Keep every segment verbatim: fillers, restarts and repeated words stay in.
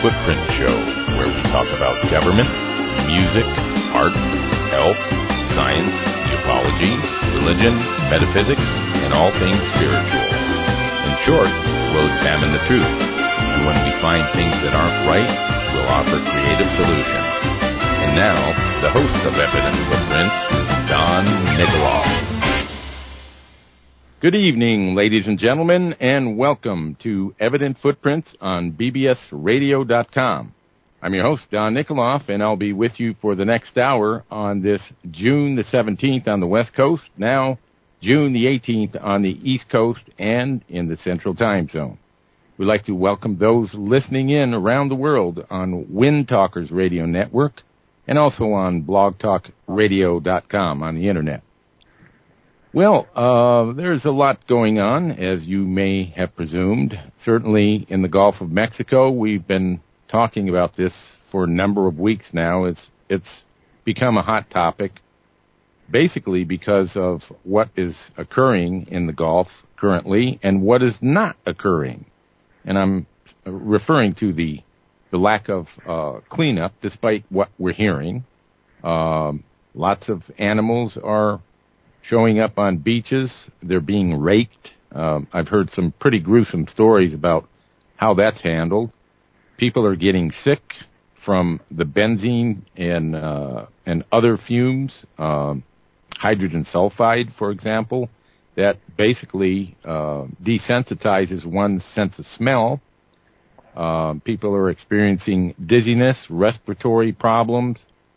Footprint Show, where we talk about government, music, art, health, science, ufology, religion, metaphysics, and all things spiritual. In short, we'll examine the truth, and when we find things that aren't right, we'll offer creative solutions. And now, the host of Evident Footprints, Don Nikoloff. Good evening, ladies and gentlemen, and welcome to Evident Footprints on B B S radio dot com. I'm your host, Don Nikoloff, and I'll be with you for the next hour on this June the seventeenth on the West Coast, now June the eighteenth on the East Coast and in the Central Time Zone. We'd like to welcome those listening in around the world on Wind Talkers Radio Network and also on blog talk radio dot com on the Internet. Well, uh, there's a lot going on, as you may have presumed. Certainly in the Gulf of Mexico, we've been talking about this for a number of weeks now. It's it's become a hot topic, basically because of what is occurring in the Gulf currently and what is not occurring. And I'm referring to the, the lack of uh, cleanup, despite what we're hearing. Um, lots of animals are showing up on beaches. They're being raked. Um, I've heard some pretty gruesome stories about how that's handled. People are getting sick from the benzene and uh, and other fumes, um, hydrogen sulfide, for example, that basically uh, desensitizes one's sense of smell. Uh, people are experiencing dizziness, respiratory problems,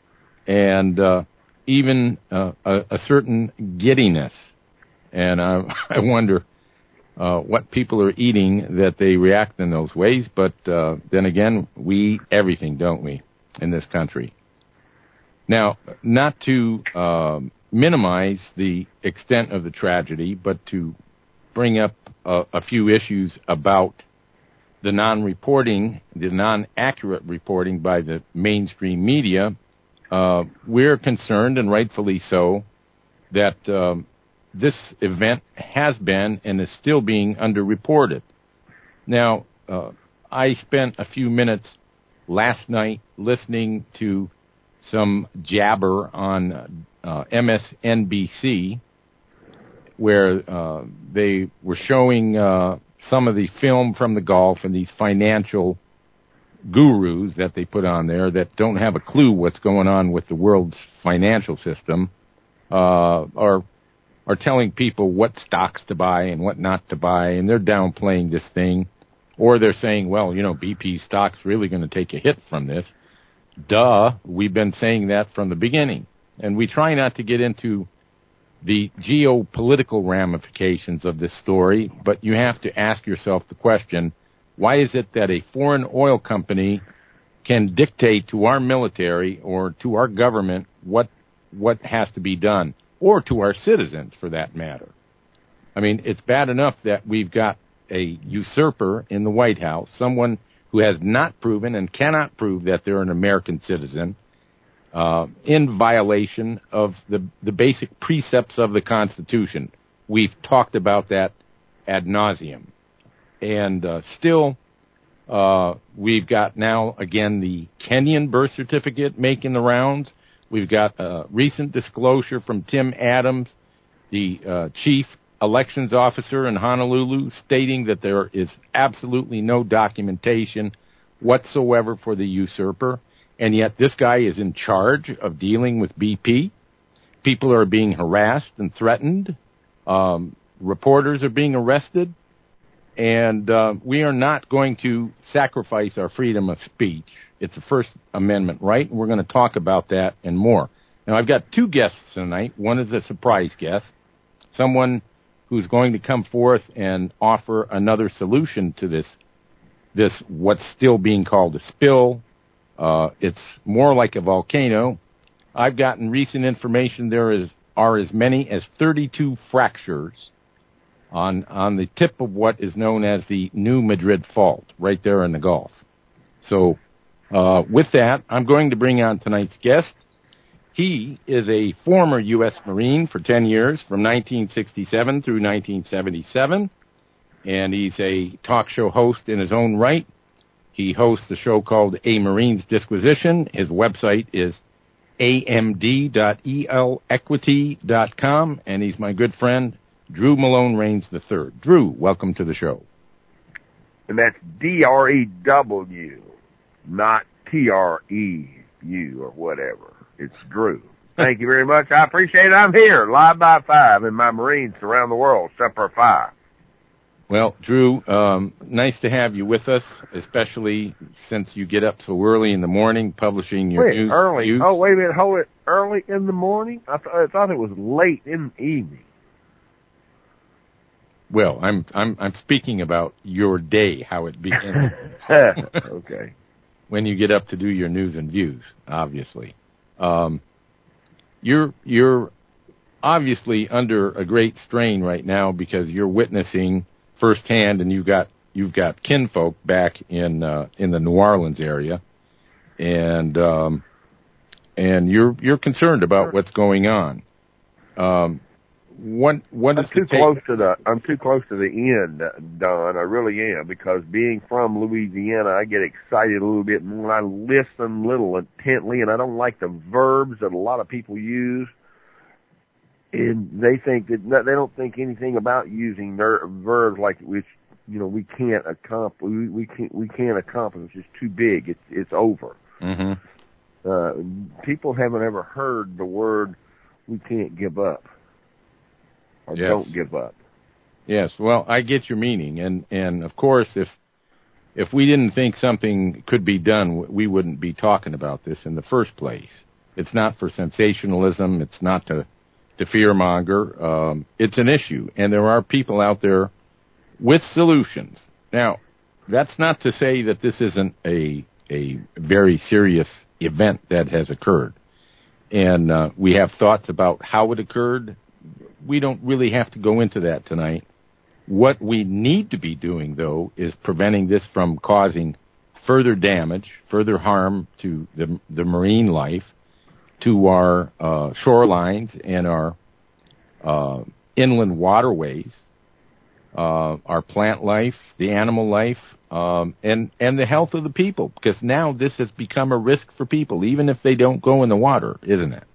and uh, even uh, a, a certain giddiness. And I, I wonder uh, what people are eating that they react in those ways. But uh, then again, we eat everything, don't we, in this country? Now, not to uh, minimize the extent of the tragedy, but to bring up a, a few issues about the non-reporting, the non-accurate reporting by the mainstream media. Uh, we're concerned, and rightfully so, that um, this event has been and is still being underreported. Now, uh, I spent a few minutes last night listening to some jabber on uh, M S N B C, where uh, they were showing uh, some of the film from the Gulf and these financial gurus that they put on there that don't have a clue what's going on with the world's financial system, uh, are are telling people what stocks to buy and what not to buy, and they're downplaying this thing, or they're saying, well, you know, B P stock's really going to take a hit from this. Duh, we've been saying that from the beginning, and we try not to get into the geopolitical ramifications of this story, but you have to ask yourself the question, why is it that a foreign oil company can dictate to our military or to our government what what has to be done, or to our citizens, for that matter? I mean, it's bad enough that we've got a usurper in the White House, someone who has not proven and cannot prove that they're an American citizen, uh, in violation of the, the basic precepts of the Constitution. We've talked about that ad nauseum. And uh, still, uh, we've got now, again, the Kenyan birth certificate making the rounds. We've got a recent disclosure from Tim Adams, the uh, chief elections officer in Honolulu, stating that there is absolutely no documentation whatsoever for the usurper. And yet this guy is in charge of dealing with B P. People are being harassed and threatened. Um, reporters are being arrested. And uh, we are not going to sacrifice our freedom of speech. It's a First Amendment right, and we're going to talk about that and more. Now, I've got two guests tonight. One is a surprise guest, someone who's going to come forth and offer another solution to this, this what's still being called a spill. Uh, it's more like a volcano. I've gotten recent information there is are as many as thirty-two fractures on on the tip of what is known as the New Madrid Fault, right there in the Gulf. So uh, with that, I'm going to bring on tonight's guest. He is a former U S Marine for ten years, from nineteen sixty-seven through nineteen seventy-seven, and he's a talk show host in his own right. He hosts a show called A Marine's Disquisition. His website is a m d dot e l equity dot com, and he's my good friend, Drew Malone Rains the third. Drew, welcome to the show. And that's D R E W, not T R E U or whatever. It's Drew. Thank you very much. I appreciate it. I'm here, live by five, in my Marines around the world, Semper Fi. Well, Drew, um, nice to have you with us, especially since you get up so early in the morning publishing your wait, news. early? News. Oh, wait a minute. Hold it. Early in the morning? I, th- I thought it was late in the evening. Well, I'm I'm I'm speaking about your day, how it begins. Okay. When you get up to do your news and views, obviously. Um, you're you're obviously under a great strain right now because you're witnessing firsthand, and you've got you've got kinfolk back in uh, in the New Orleans area, and um, and you're you're concerned about what's going on. Um, what what is I'm too the close to the I'm too close to the end, Don. I really am, because being from Louisiana, I get excited a little bit, and when I listen a little intently, and I don't like the verbs that a lot of people use. And they think that they don't think anything about using ner- verbs like which you know we can't accomplish. We, we can't we can't accomplish. It's too big. It's it's over. Mm-hmm. Uh, people haven't ever heard the word "we can't give up" or yes. "don't give up." Yes. Well, I get your meaning, and and of course, if if we didn't think something could be done, we wouldn't be talking about this in the first place. It's not for sensationalism. It's not to to fearmonger. Um, it's an issue, and there are people out there with solutions. Now, that's not to say that this isn't a a very serious event that has occurred, and uh, we have thoughts about how it occurred. We don't really have to go into that tonight. What we need to be doing, though, is preventing this from causing further damage, further harm to the the marine life, to our uh, shorelines and our uh, inland waterways, uh, our plant life, the animal life, um, and, and the health of the people, because now this has become a risk for people, even if they don't go in the water, isn't it?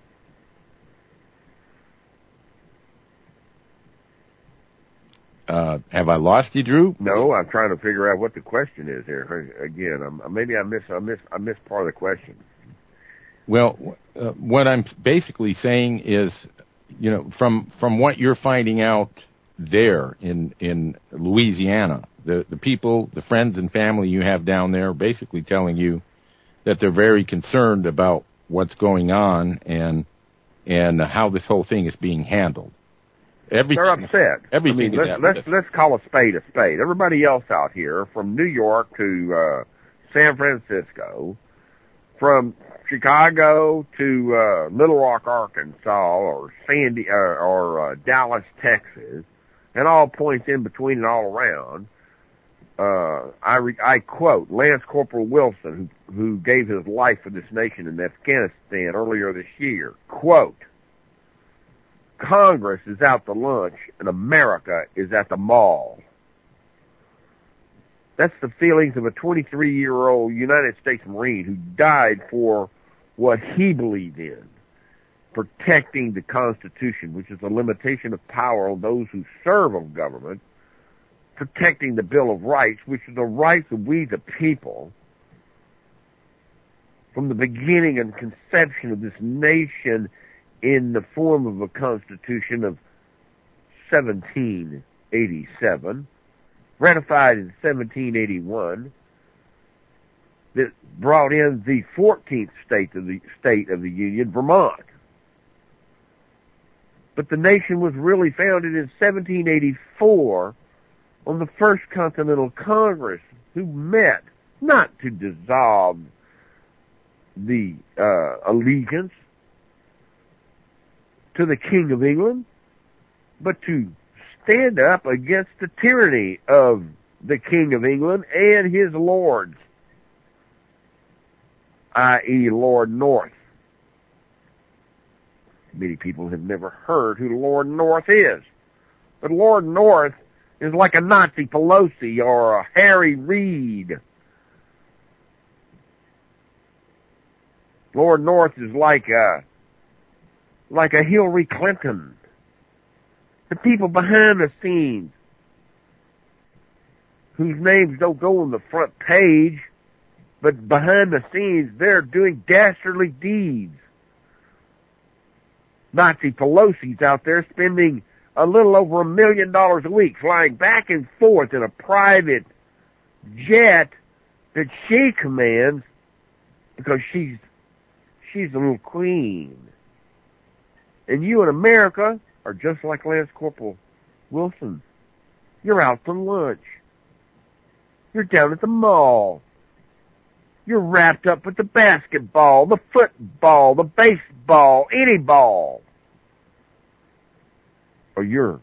Uh, have I lost you, Drew? No, I'm trying to figure out what the question is here. Again, I'm, maybe I miss I miss I missed part of the question. Well, uh, what I'm basically saying is, you know, from from what you're finding out there in in Louisiana, the the people, the friends and family you have down there, are basically telling you that they're very concerned about what's going on and and how this whole thing is being handled. Everything, They're upset. Everything. I mean, let's let's, let's call a spade a spade. Everybody else out here, from New York to uh, San Francisco, from Chicago to uh, Little Rock, Arkansas, or Sandy, uh, or uh, Dallas, Texas, and all points in between and all around. Uh, I re- I quote Lance Corporal Wilson, who who gave his life for this nation in Afghanistan earlier this year. Quote: Congress is out to lunch and America is at the mall. That's the feelings of a twenty-three-year-old United States Marine who died for what he believed in, protecting the Constitution, which is a limitation of power on those who serve of government, protecting the Bill of Rights, which is the rights of we the people. From the beginning and conception of this nation in the form of a Constitution of seventeen eighty-seven, ratified in seventeen eighty-one, that brought in the fourteenth state of the state of the Union, Vermont. But the nation was really founded in seventeen eighty-four on the First Continental Congress, who met not to dissolve the uh, allegiance to the King of England, but to stand up against the tyranny of the King of England and his lords, that is. Lord North. Many people have never heard who Lord North is. But Lord North is like a Nancy Pelosi or a Harry Reid Lord North is like a, like a Hillary Clinton. The people behind the scenes, whose names don't go on the front page, but behind the scenes, they're doing dastardly deeds. Nancy Pelosi's out there spending a little over a million dollars a week flying back and forth in a private jet that she commands because she's she's a little queen. And you in America are just like Lance Corporal Wilson. You're out to lunch. You're down at the mall. You're wrapped up with the basketball, the football, the baseball, any ball. Or you're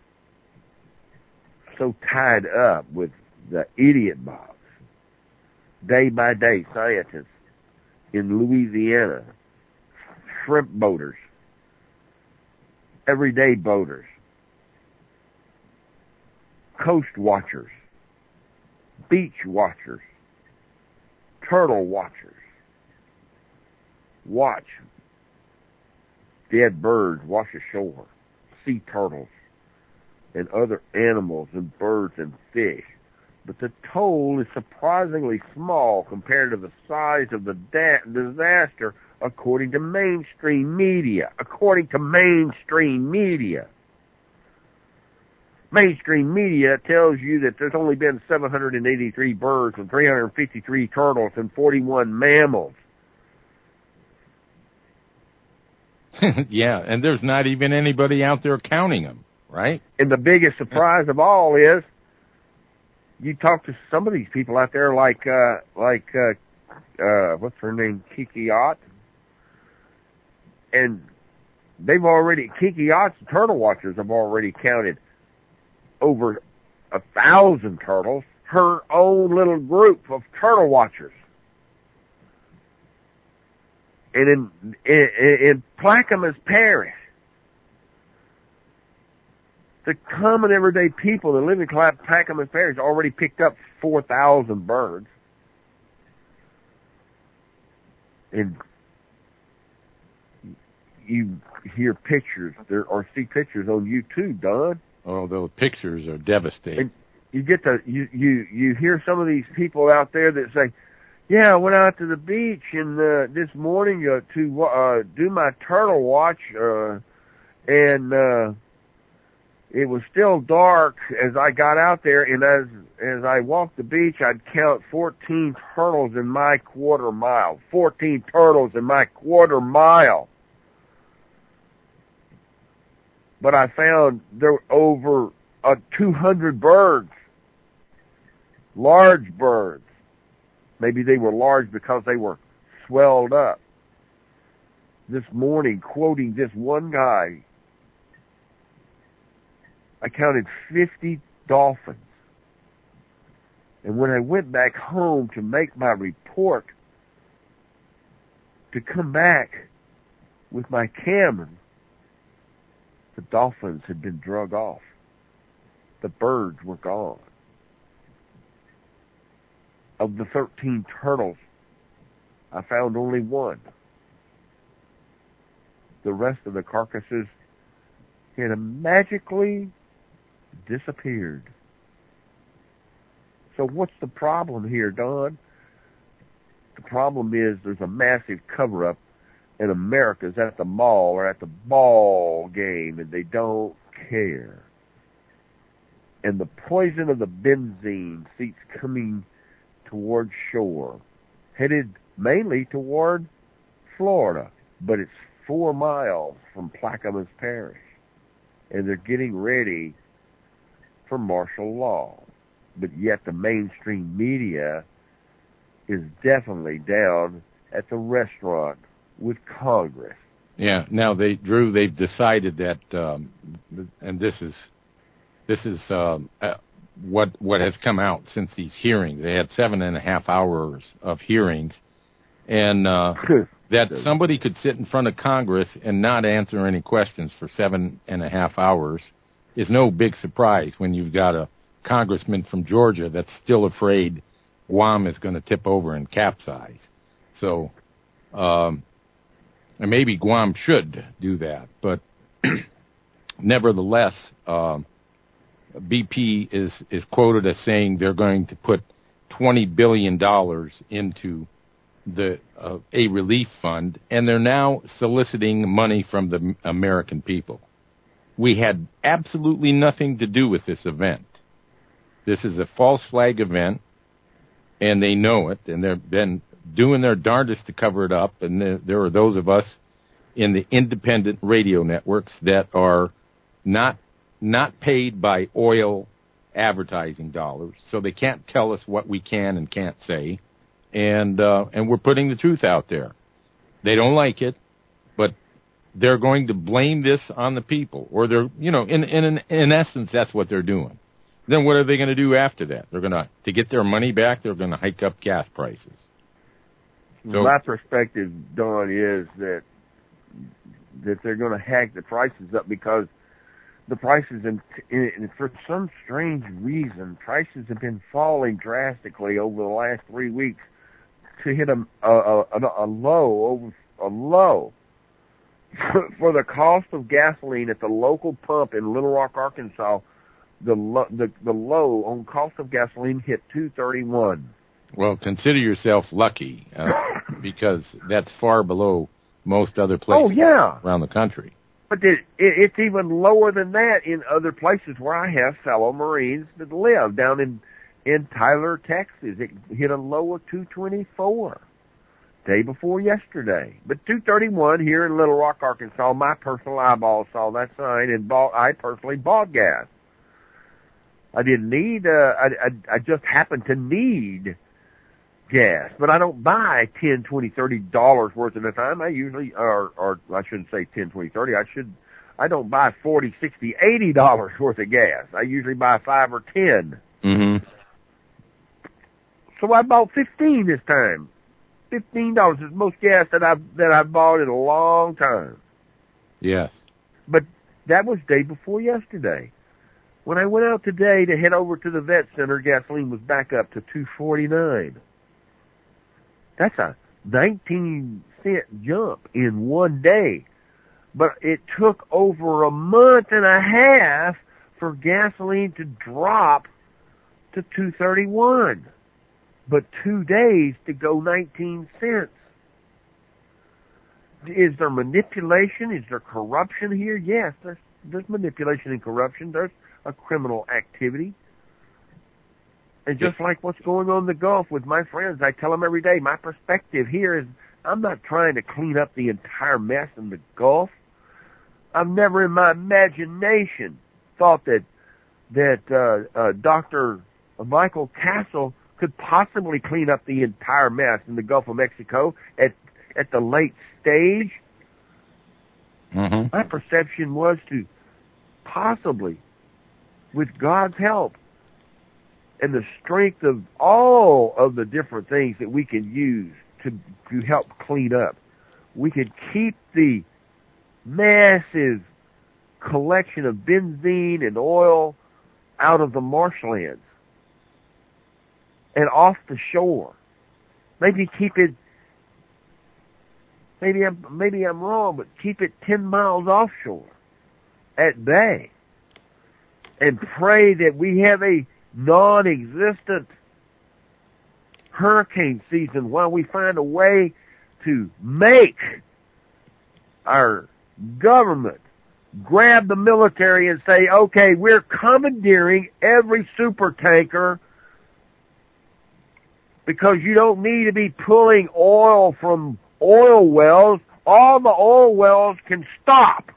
so tied up with the idiot box. Day by day, scientists in Louisiana, shrimp boaters, everyday boaters, coast watchers, beach watchers, turtle watchers, watch dead birds wash ashore, sea turtles, and other animals and birds and fish. But the toll is surprisingly small compared to the size of the da- disaster, according to mainstream media. According to mainstream media. Mainstream media tells you that there's only been seven hundred eighty-three birds and three hundred fifty-three turtles and forty-one mammals. Yeah, and there's not even anybody out there counting them, right? And the biggest surprise of all is, you talk to some of these people out there like, uh, like, uh, uh, what's her name, Kiki Ott, and they've already, Kiki Ott's turtle watchers have already counted over a thousand turtles, her own little group of turtle watchers. And in, in, in Plaquemines Parish, the common everyday people that live in Plaquemines Parish already picked up four thousand birds. And you hear pictures there or see pictures on YouTube, Don. Oh, those pictures are devastating. And you get to, you, you, you hear some of these people out there that say, yeah, I went out to the beach and, uh, this morning, uh, to, uh, do my turtle watch, uh, and, uh, it was still dark as I got out there, and as, as I walked the beach, I'd count fourteen turtles in my quarter mile. fourteen turtles in my quarter mile. But I found there were over uh, two hundred birds. Large birds. Maybe they were large because they were swelled up. This morning, quoting this one guy, I counted fifty dolphins. And when I went back home to make my report, to come back with my camera, the dolphins had been drug off. The birds were gone. Of the thirteen turtles, I found only one. The rest of the carcasses had magically disappeared. So what's the problem here, Don? The problem is there's a massive cover-up, and America's at the mall or at the ball game, and they don't care. And the poison of the benzene seeps coming toward shore, headed mainly toward Florida, but it's four miles from Plaquemines Parish, and they're getting ready for martial law. But yet the mainstream media is definitely down at the restaurant with Congress. Yeah. Now they, Drew, they've decided that, um, and this is this is um, uh, what what has come out since these hearings. They had seven and a half hours of hearings, and uh, that somebody could sit in front of Congress and not answer any questions for seven and a half hours is no big surprise when you've got a congressman from Georgia that's still afraid Guam is going to tip over and capsize. So um, And maybe Guam should do that, but nevertheless, uh, B P is, is quoted as saying they're going to put twenty billion dollars into the uh, a relief fund, and they're now soliciting money from the American people. We had absolutely nothing to do with this event. This is a false flag event, and they know it, and they've been doing their darndest to cover it up, and there, there are those of us in the independent radio networks that are not not paid by oil advertising dollars, so they can't tell us what we can and can't say, and uh, and we're putting the truth out there. They don't like it, but they're going to blame this on the people, or they're, you know, in in in essence, that's what they're doing. Then what are they going to do after that? They're going to, to get their money back, they're going to hike up gas prices. So, my perspective, Don, is that that they're going to hack the prices up because the prices, in, in, for some strange reason, prices have been falling drastically over the last three weeks to hit a a, a, a low over a low for the cost of gasoline at the local pump in Little Rock, Arkansas. The lo- the the low on cost of gasoline hit two thirty-one. Well, consider yourself lucky uh, because that's far below most other places oh, yeah. around the country. But it, it, it's even lower than that in other places where I have fellow Marines that live. Down in in Tyler, Texas, it hit a low of two twenty-four day before yesterday. But two thirty-one here in Little Rock, Arkansas, my personal eyeball saw that sign, and bought, I personally bought gas. I didn't need, uh, I, I, I just happened to need gas, but I don't buy ten, twenty, thirty dollars worth at a time. I usually, or, or I shouldn't say ten, twenty, thirty. I should, I don't buy forty, sixty, eighty dollars worth of gas. I usually buy five or ten. Mm-hmm. So I bought fifteen this time. Fifteen dollars is the most gas that I've that I've bought in a long time. Yes. But that was day before yesterday. When I went out today to head over to the vet center, gasoline was back up to two forty-nine. That's a nineteen cent jump in one day. But it took over a month and a half for gasoline to drop to two thirty-one. But two days to go nineteen cents. Is there manipulation? Is there corruption here? Yes, there's, there's manipulation and corruption. There's a criminal activity. And just like what's going on in the Gulf with my friends, I tell them every day, my perspective here is I'm not trying to clean up the entire mess in the Gulf. I've never in my imagination thought that that uh, uh, Doctor Michael Castle could possibly clean up the entire mess in the Gulf of Mexico at at the late stage. Mm-hmm. My perception was to possibly, with God's help and the strength of all of the different things that we can use to to help clean up, we could keep the massive collection of benzene and oil out of the marshlands and off the shore. Maybe keep it, maybe I'm, maybe I'm wrong, but keep it ten miles offshore at bay and pray that we have a non-existent hurricane season while we find a way to make our government grab the military and say, okay, we're commandeering every super tanker because you don't need to be pulling oil from oil wells. All the oil wells can stop.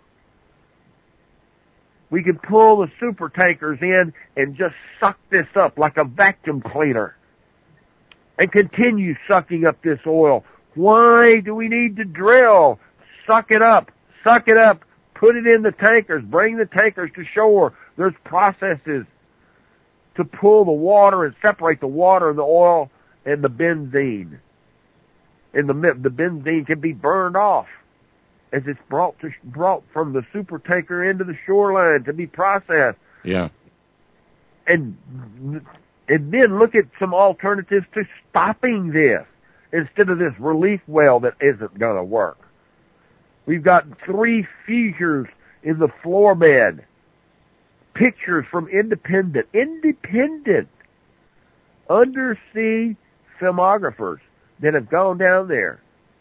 We can pull the super tankers in and just suck this up like a vacuum cleaner and continue sucking up this oil. Why do we need to drill? Suck it up. Suck it up. Put it in the tankers. Bring the tankers to shore. There's processes to pull the water and separate the water and the oil and the benzene. And the the benzene can be burned off as it's brought to brought from the super tanker into the shoreline to be processed. Yeah. And and then look at some alternatives to stopping this instead of this relief well that isn't going to work. We've got three fissures in the floor bed. Pictures from independent, independent undersea filmographers that have gone down there.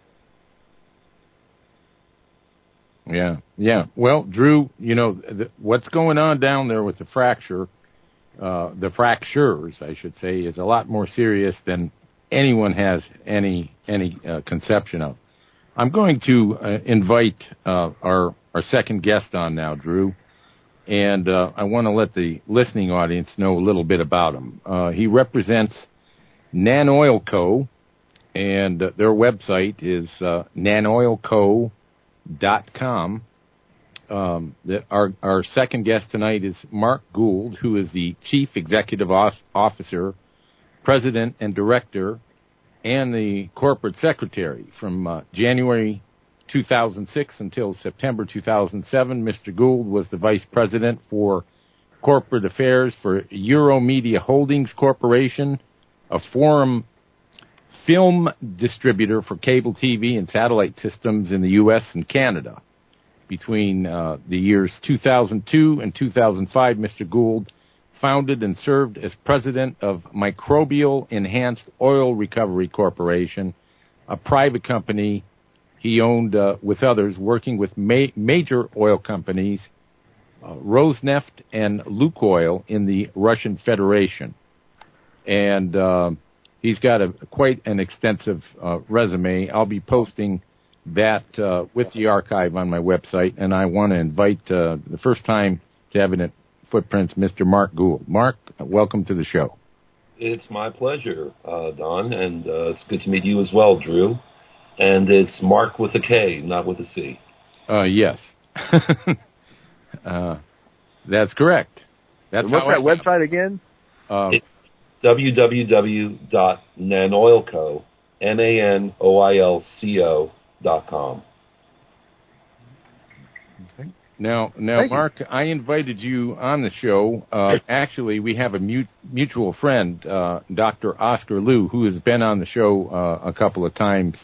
Yeah, yeah. Well, Drew, you know, the, what's going on down there with the fracture, uh, the fractures, I should say, is a lot more serious than anyone has any any uh, conception of. I'm going to uh, invite uh, our our second guest on now, Drew, and uh, I want to let the listening audience know a little bit about him. Uh, he represents Nanoilco, and uh, their website is uh, nanoilco dot com. Um, the, our our second guest tonight is Mark Gould, who is the Chief Executive Officer, President and Director, and the Corporate Secretary from uh, January two thousand six until September two thousand seven. Mister Gould was the Vice President for Corporate Affairs for Euromedia Holdings Corporation, a forum film distributor for cable T V and satellite systems in the U S and Canada. Between uh, the years two thousand two and two thousand five, Mister Gould founded and served as president of Microbial Enhanced Oil Recovery Corporation, a private company he owned uh, with others, working with ma- major oil companies, uh, Rosneft and Lukoil in the Russian Federation. And uh, he's got a quite an extensive uh, resume. I'll be posting that uh, with the archive on my website, and I want to invite uh, the first time to Evident Footprints, Mister Mark Gould. Mark, welcome to the show. It's my pleasure, uh, Don, and uh, it's good to meet you as well, Drew. And it's Mark with a K, not with a C. Uh, yes. uh, that's correct. That's and what's that website again? Uh, it's w w w dot nanoilco, N A N O I L C O dot com. Okay. Now, now, Thank Mark, you. I invited you on the show. Uh, actually, we have a mut- mutual friend, uh, Doctor Oscar Liu, who has been on the show uh, a couple of times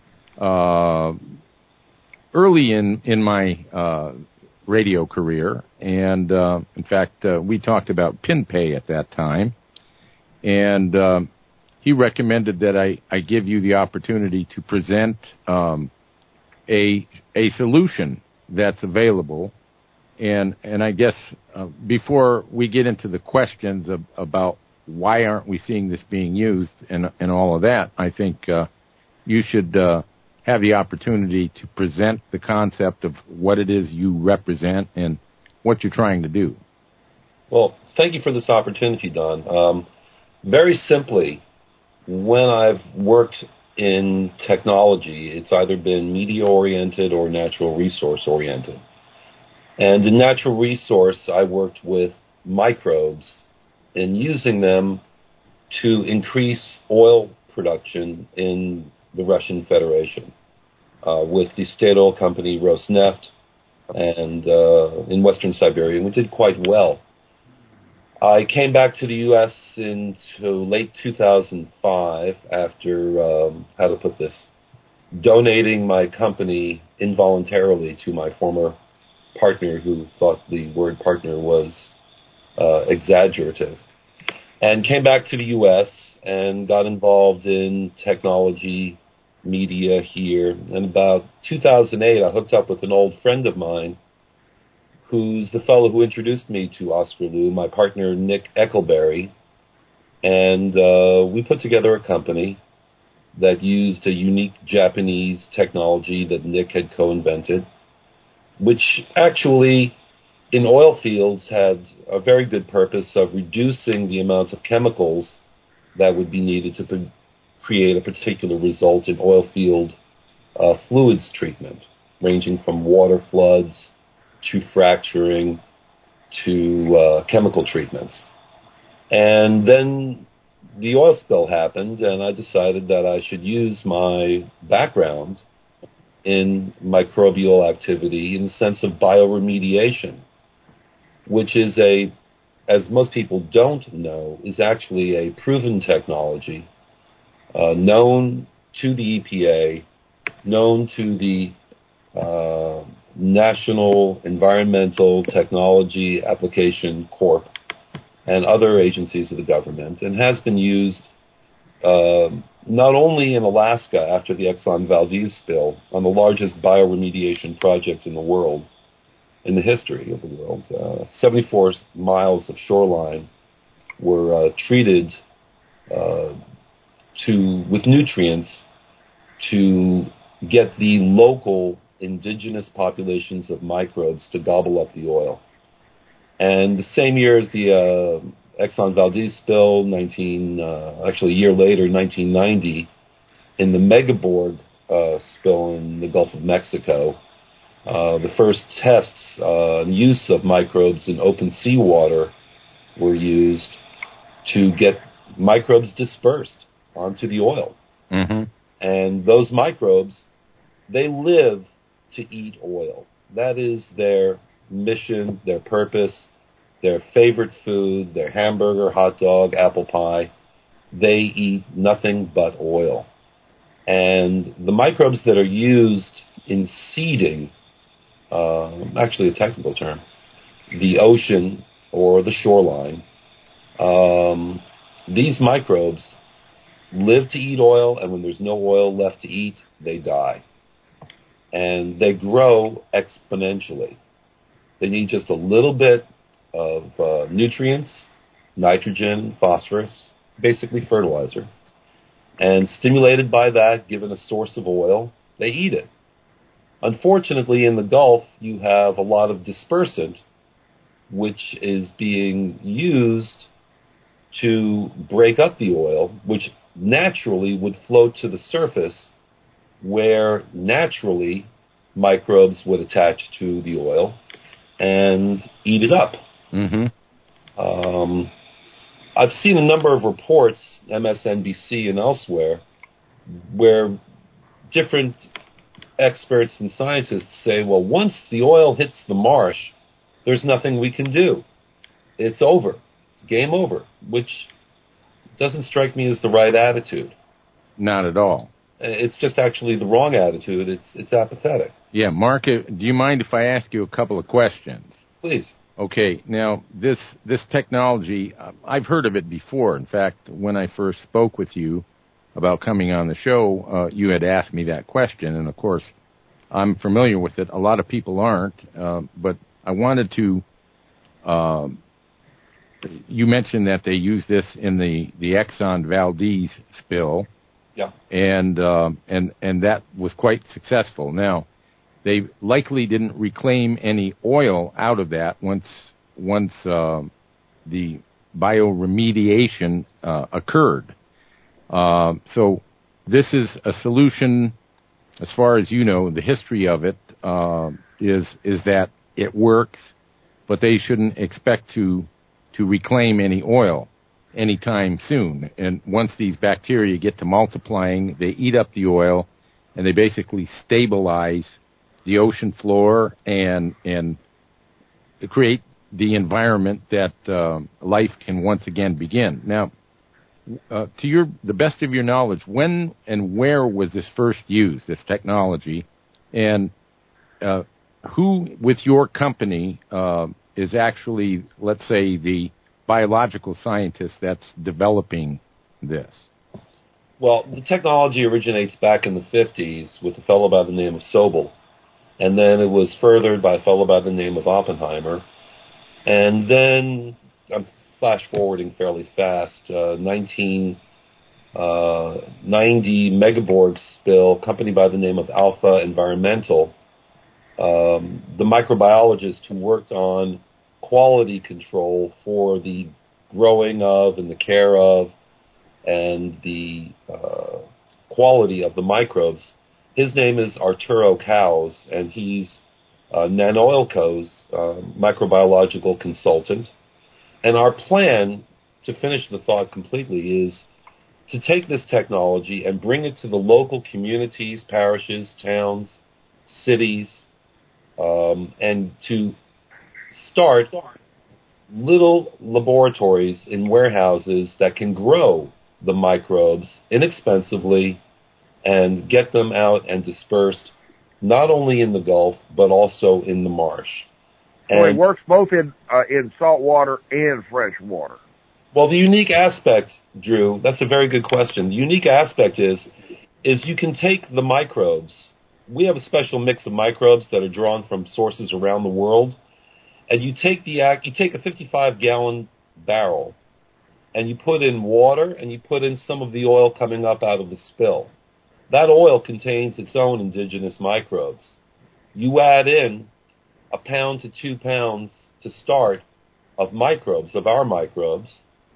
uh, early in in my uh, radio career, and uh, in fact, uh, we talked about PinPay at that time, and uh, he recommended that I, I give you the opportunity to present um, a a solution that's available. And and I guess uh, before we get into the questions of, about why aren't we seeing this being used and and all of that, I think uh, you should uh, have the opportunity to present the concept of what it is you represent and what you're trying to do. Well, thank you for this opportunity, Don. Um, very simply, when I've worked in technology, it's either been media-oriented or natural resource-oriented. And in natural resource, I worked with microbes and using them to increase oil production in the Russian Federation uh, with the state oil company Rosneft and uh, in Western Siberia, and we did quite well. I came back to the U S in late two thousand five after, um, how to put this, donating my company involuntarily to my former partner who thought the word partner was uh, exaggerative, and came back to the U S and got involved in technology, media here. And about two thousand eight, I hooked up with an old friend of mine who's the fellow who introduced me to Oscar Liu, my partner Nick Eckelberry, and uh, we put together a company that used a unique Japanese technology that Nick had co-invented, which actually in oil fields had a very good purpose of reducing the amount of chemicals that would be needed to p- create a particular result in oil field uh, fluids treatment, ranging from water floods to fracturing to uh, chemical treatments. And then the oil spill happened, and I decided that I should use my background in microbial activity in the sense of bioremediation, which is a, as most people don't know, is actually a proven technology uh, known to the E P A, known to the uh, National Environmental Technology Application Corp, and other agencies of the government, and has been used uh, not only in Alaska after the Exxon Valdez spill on the largest bioremediation project in the world, in the history of the world. Uh, seventy-four miles of shoreline were uh, treated uh, to with nutrients to get the local indigenous populations of microbes to gobble up the oil. And the same year as the uh, Exxon Valdez spill, nineteen uh, actually a year later, nineteen ninety, in the Megaborg uh, spill in the Gulf of Mexico, uh, the first tests uh, and use of microbes in open seawater were used to get microbes dispersed onto the oil. Mm-hmm. And those microbes, they live to eat oil. That is their mission, their purpose, their favorite food, their hamburger, hot dog, apple pie. They eat nothing but oil. And the microbes that are used in seeding, uh, actually a technical term, the ocean or the shoreline, um, these microbes live to eat oil, and when there's no oil left to eat, they die. And they grow exponentially. They need just a little bit of uh, nutrients, nitrogen, phosphorus, basically fertilizer. And stimulated by that, given a source of oil, they eat it. Unfortunately, in the Gulf, you have a lot of dispersant, which is being used to break up the oil, which naturally would float to the surface, where naturally microbes would attach to the oil and eat it up. Mm-hmm. Um, I've seen a number of reports, M S N B C and elsewhere, where different experts and scientists say, well, once the oil hits the marsh, there's nothing we can do. It's over. Game over, which doesn't strike me as the right attitude. Not at all. It's just actually the wrong attitude. It's it's apathetic. Yeah, Mark, do you mind if I ask you a couple of questions? Please. Okay, now, this this technology, I've heard of it before. In fact, when I first spoke with you about coming on the show, uh, you had asked me that question, and of course, I'm familiar with it. A lot of people aren't, uh, but I wanted to, uh, you mentioned that they used this in the, the Exxon Valdez spill. Yeah. And, uh, and, and that was quite successful. Now, they likely didn't reclaim any oil out of that once once uh, the bioremediation uh, occurred. Uh, so this is a solution, as far as you know, the history of it uh, is is that it works, but they shouldn't expect to to reclaim any oil anytime soon. And once these bacteria get to multiplying, they eat up the oil, and they basically stabilize the ocean floor and and create the environment that uh, life can once again begin. Now, uh, to your the best of your knowledge, when and where was this first used, this technology, and uh, who with your company uh, is actually, let's say, the biological scientist that's developing this? Well, the technology originates back in the fifties with a fellow by the name of Sobel. And then it was furthered by a fellow by the name of Oppenheimer. And then, I'm flash forwarding fairly fast, uh, nineteen ninety Megaborg spill, company by the name of Alpha Environmental. Um, the microbiologist who worked on quality control for the growing of and the care of and the uh, quality of the microbes, his name is Arturo Cowes, and he's uh, Nanoilco's uh, microbiological consultant. And our plan, to finish the thought completely, is to take this technology and bring it to the local communities, parishes, towns, cities, um, and to start little laboratories in warehouses that can grow the microbes inexpensively and get them out and dispersed not only in the Gulf, but also in the marsh. So and, it works both in uh, in salt water and fresh water. Well, the unique aspect, Drew, that's a very good question. The unique aspect is, is you can take the microbes. We have a special mix of microbes that are drawn from sources around the world, and you take the you take a fifty-five gallon barrel, and you put in water, and you put in some of the oil coming up out of the spill. That oil contains its own indigenous microbes. You add in a pound to two pounds to start of microbes, of our microbes,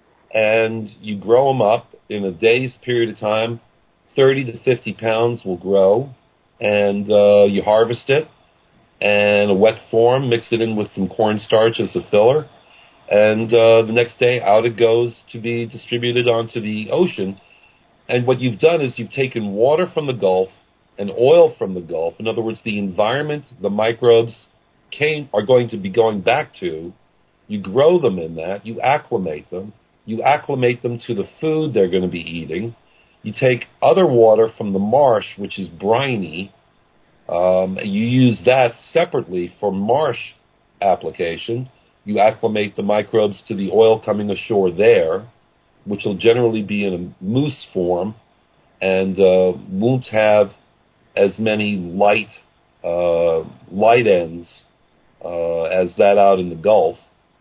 and you grow them up in a day's period of time. thirty to fifty pounds will grow, and uh, you harvest it, and a wet form, mix it in with some cornstarch as a filler, and uh, the next day out it goes to be distributed onto the ocean. And what you've done is you've taken water from the Gulf and oil from the Gulf. In other words, the environment the microbes came are going to be going back to. You grow them in that. You acclimate them. You acclimate them to the food they're going to be eating. You take other water from the marsh, which is briny. Um, you use that separately for marsh application. You acclimate the microbes to the oil coming ashore there, which will generally be in a mousse form and uh, won't have as many light uh, light ends uh, as that out in the Gulf.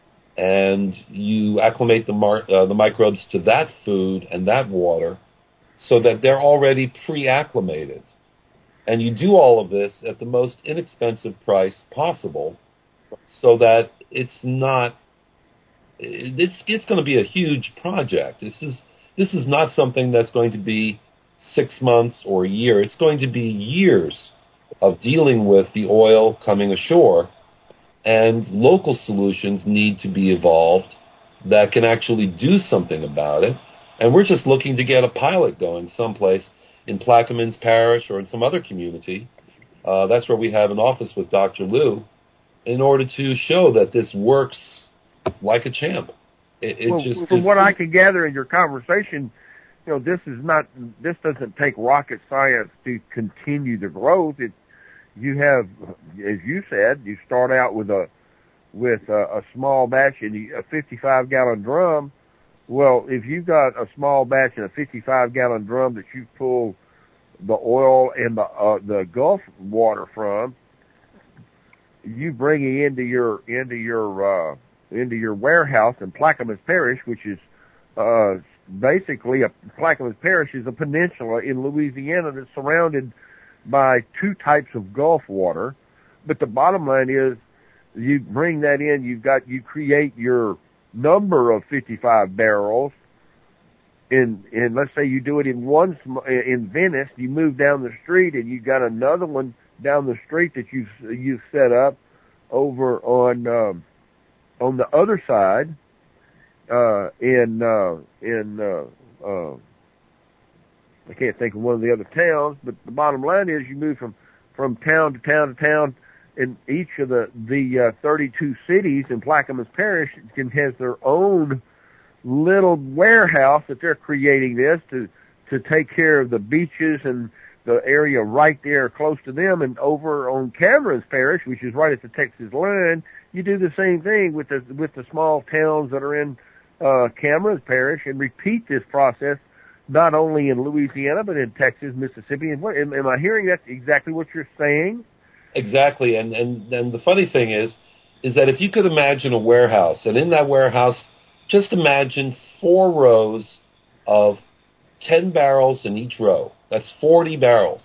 And you acclimate the, mar- uh, the microbes to that food and that water so that they're already pre-acclimated. And you do all of this at the most inexpensive price possible so that it's not, it's, it's going to be a huge project. This is, this is not something that's going to be six months or a year. It's going to be years of dealing with the oil coming ashore. And local solutions need to be evolved that can actually do something about it. And we're just looking to get a pilot going someplace in Plaquemines Parish or in some other community. Uh, that's where we have an office with Doctor Lou in order to show that this works like a champ. It, it well, just, from just, what I can gather in your conversation, you know, this is not, this doesn't take rocket science to continue the growth. It, You have, as you said, you start out with a with a, a small batch in a fifty-five gallon drum. Well, if you've got a small batch in a fifty-five gallon drum that you pull the oil and the uh, the Gulf water from, you bring it into your into your uh, into your warehouse in Plaquemines Parish, which is uh, basically a Plaquemines Parish is a peninsula in Louisiana that's surrounded by two types of Gulf water. But the bottom line is you bring that in, you've got, you create your number of fifty-five barrels in, and let's say you do it in one, in Venice, you move down the street and you got another one down the street that you've, you've set up over on, um, on the other side, uh, in, uh, in, uh, uh, I can't think of one of the other towns, but the bottom line is you move from, from town to town to town, and each of the, the uh, thirty-two cities in Plaquemines Parish can, has their own little warehouse that they're creating this to, to take care of the beaches and the area right there close to them. And over on Cameron's Parish, which is right at the Texas line, you do the same thing with the, with the small towns that are in uh, Cameron's Parish and repeat this process not only in Louisiana, but in Texas, Mississippi. And what, am, am I hearing that's exactly what you're saying? Exactly. And, and, and the funny thing is, is that if you could imagine a warehouse, and in that warehouse, just imagine four rows of ten barrels in each row. That's forty barrels.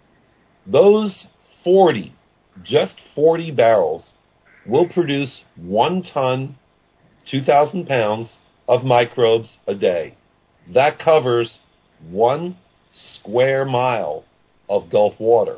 Those forty, just forty barrels, will produce one ton, two thousand pounds of microbes a day. That covers one square mile of Gulf water.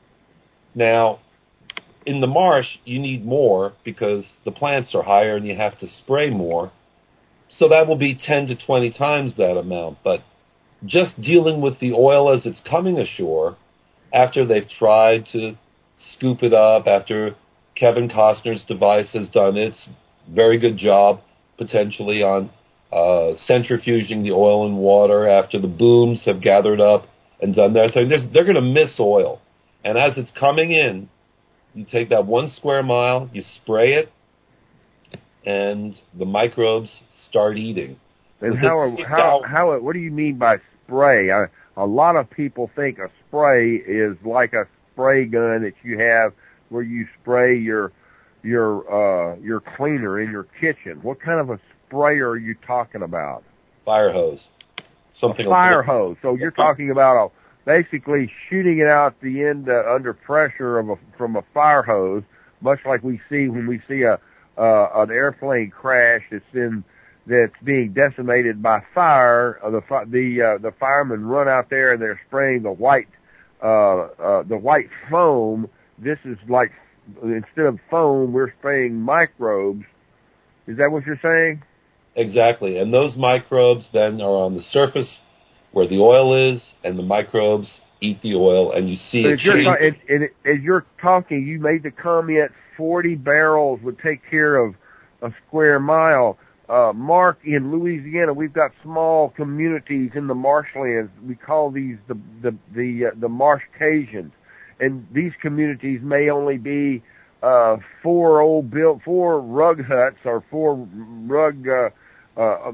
Now, in the marsh, you need more because the plants are higher and you have to spray more. So that will be ten to twenty times that amount. But just dealing with the oil as it's coming ashore, after they've tried to scoop it up, after Kevin Costner's device has done its very good job, potentially on uh, centrifuging the oil and water, after the booms have gathered up and done their thing, There's, they're going to miss oil. And as it's coming in, you take that one square mile, you spray it, and the microbes start eating. And how, how, how, what do you mean by spray? I, a lot of people think a spray is like a spray gun that you have where you spray your, your, uh, your cleaner in your kitchen. What kind of a sprayer are you talking about? Fire hose. Something a fire hose. So you're talking about a, basically shooting it out the end uh, under pressure of a, from a fire hose, much like we see when we see a uh, an airplane crash that's in that's being decimated by fire. Uh, the the uh, the firemen run out there and they're spraying the white uh, uh, the white foam. This is like instead of foam, we're spraying microbes. Is that what you're saying? Exactly, and those microbes then are on the surface where the oil is, and the microbes eat the oil, and you see but it as you're, change. ta- and, and as you're talking, you made the comment forty barrels would take care of a square mile. Uh, Mark, in Louisiana, we've got small communities in the marshlands. We call these the the the, uh, the marsh Cajuns, and these communities may only be uh, four old built, four rug huts or four rug uh, uh,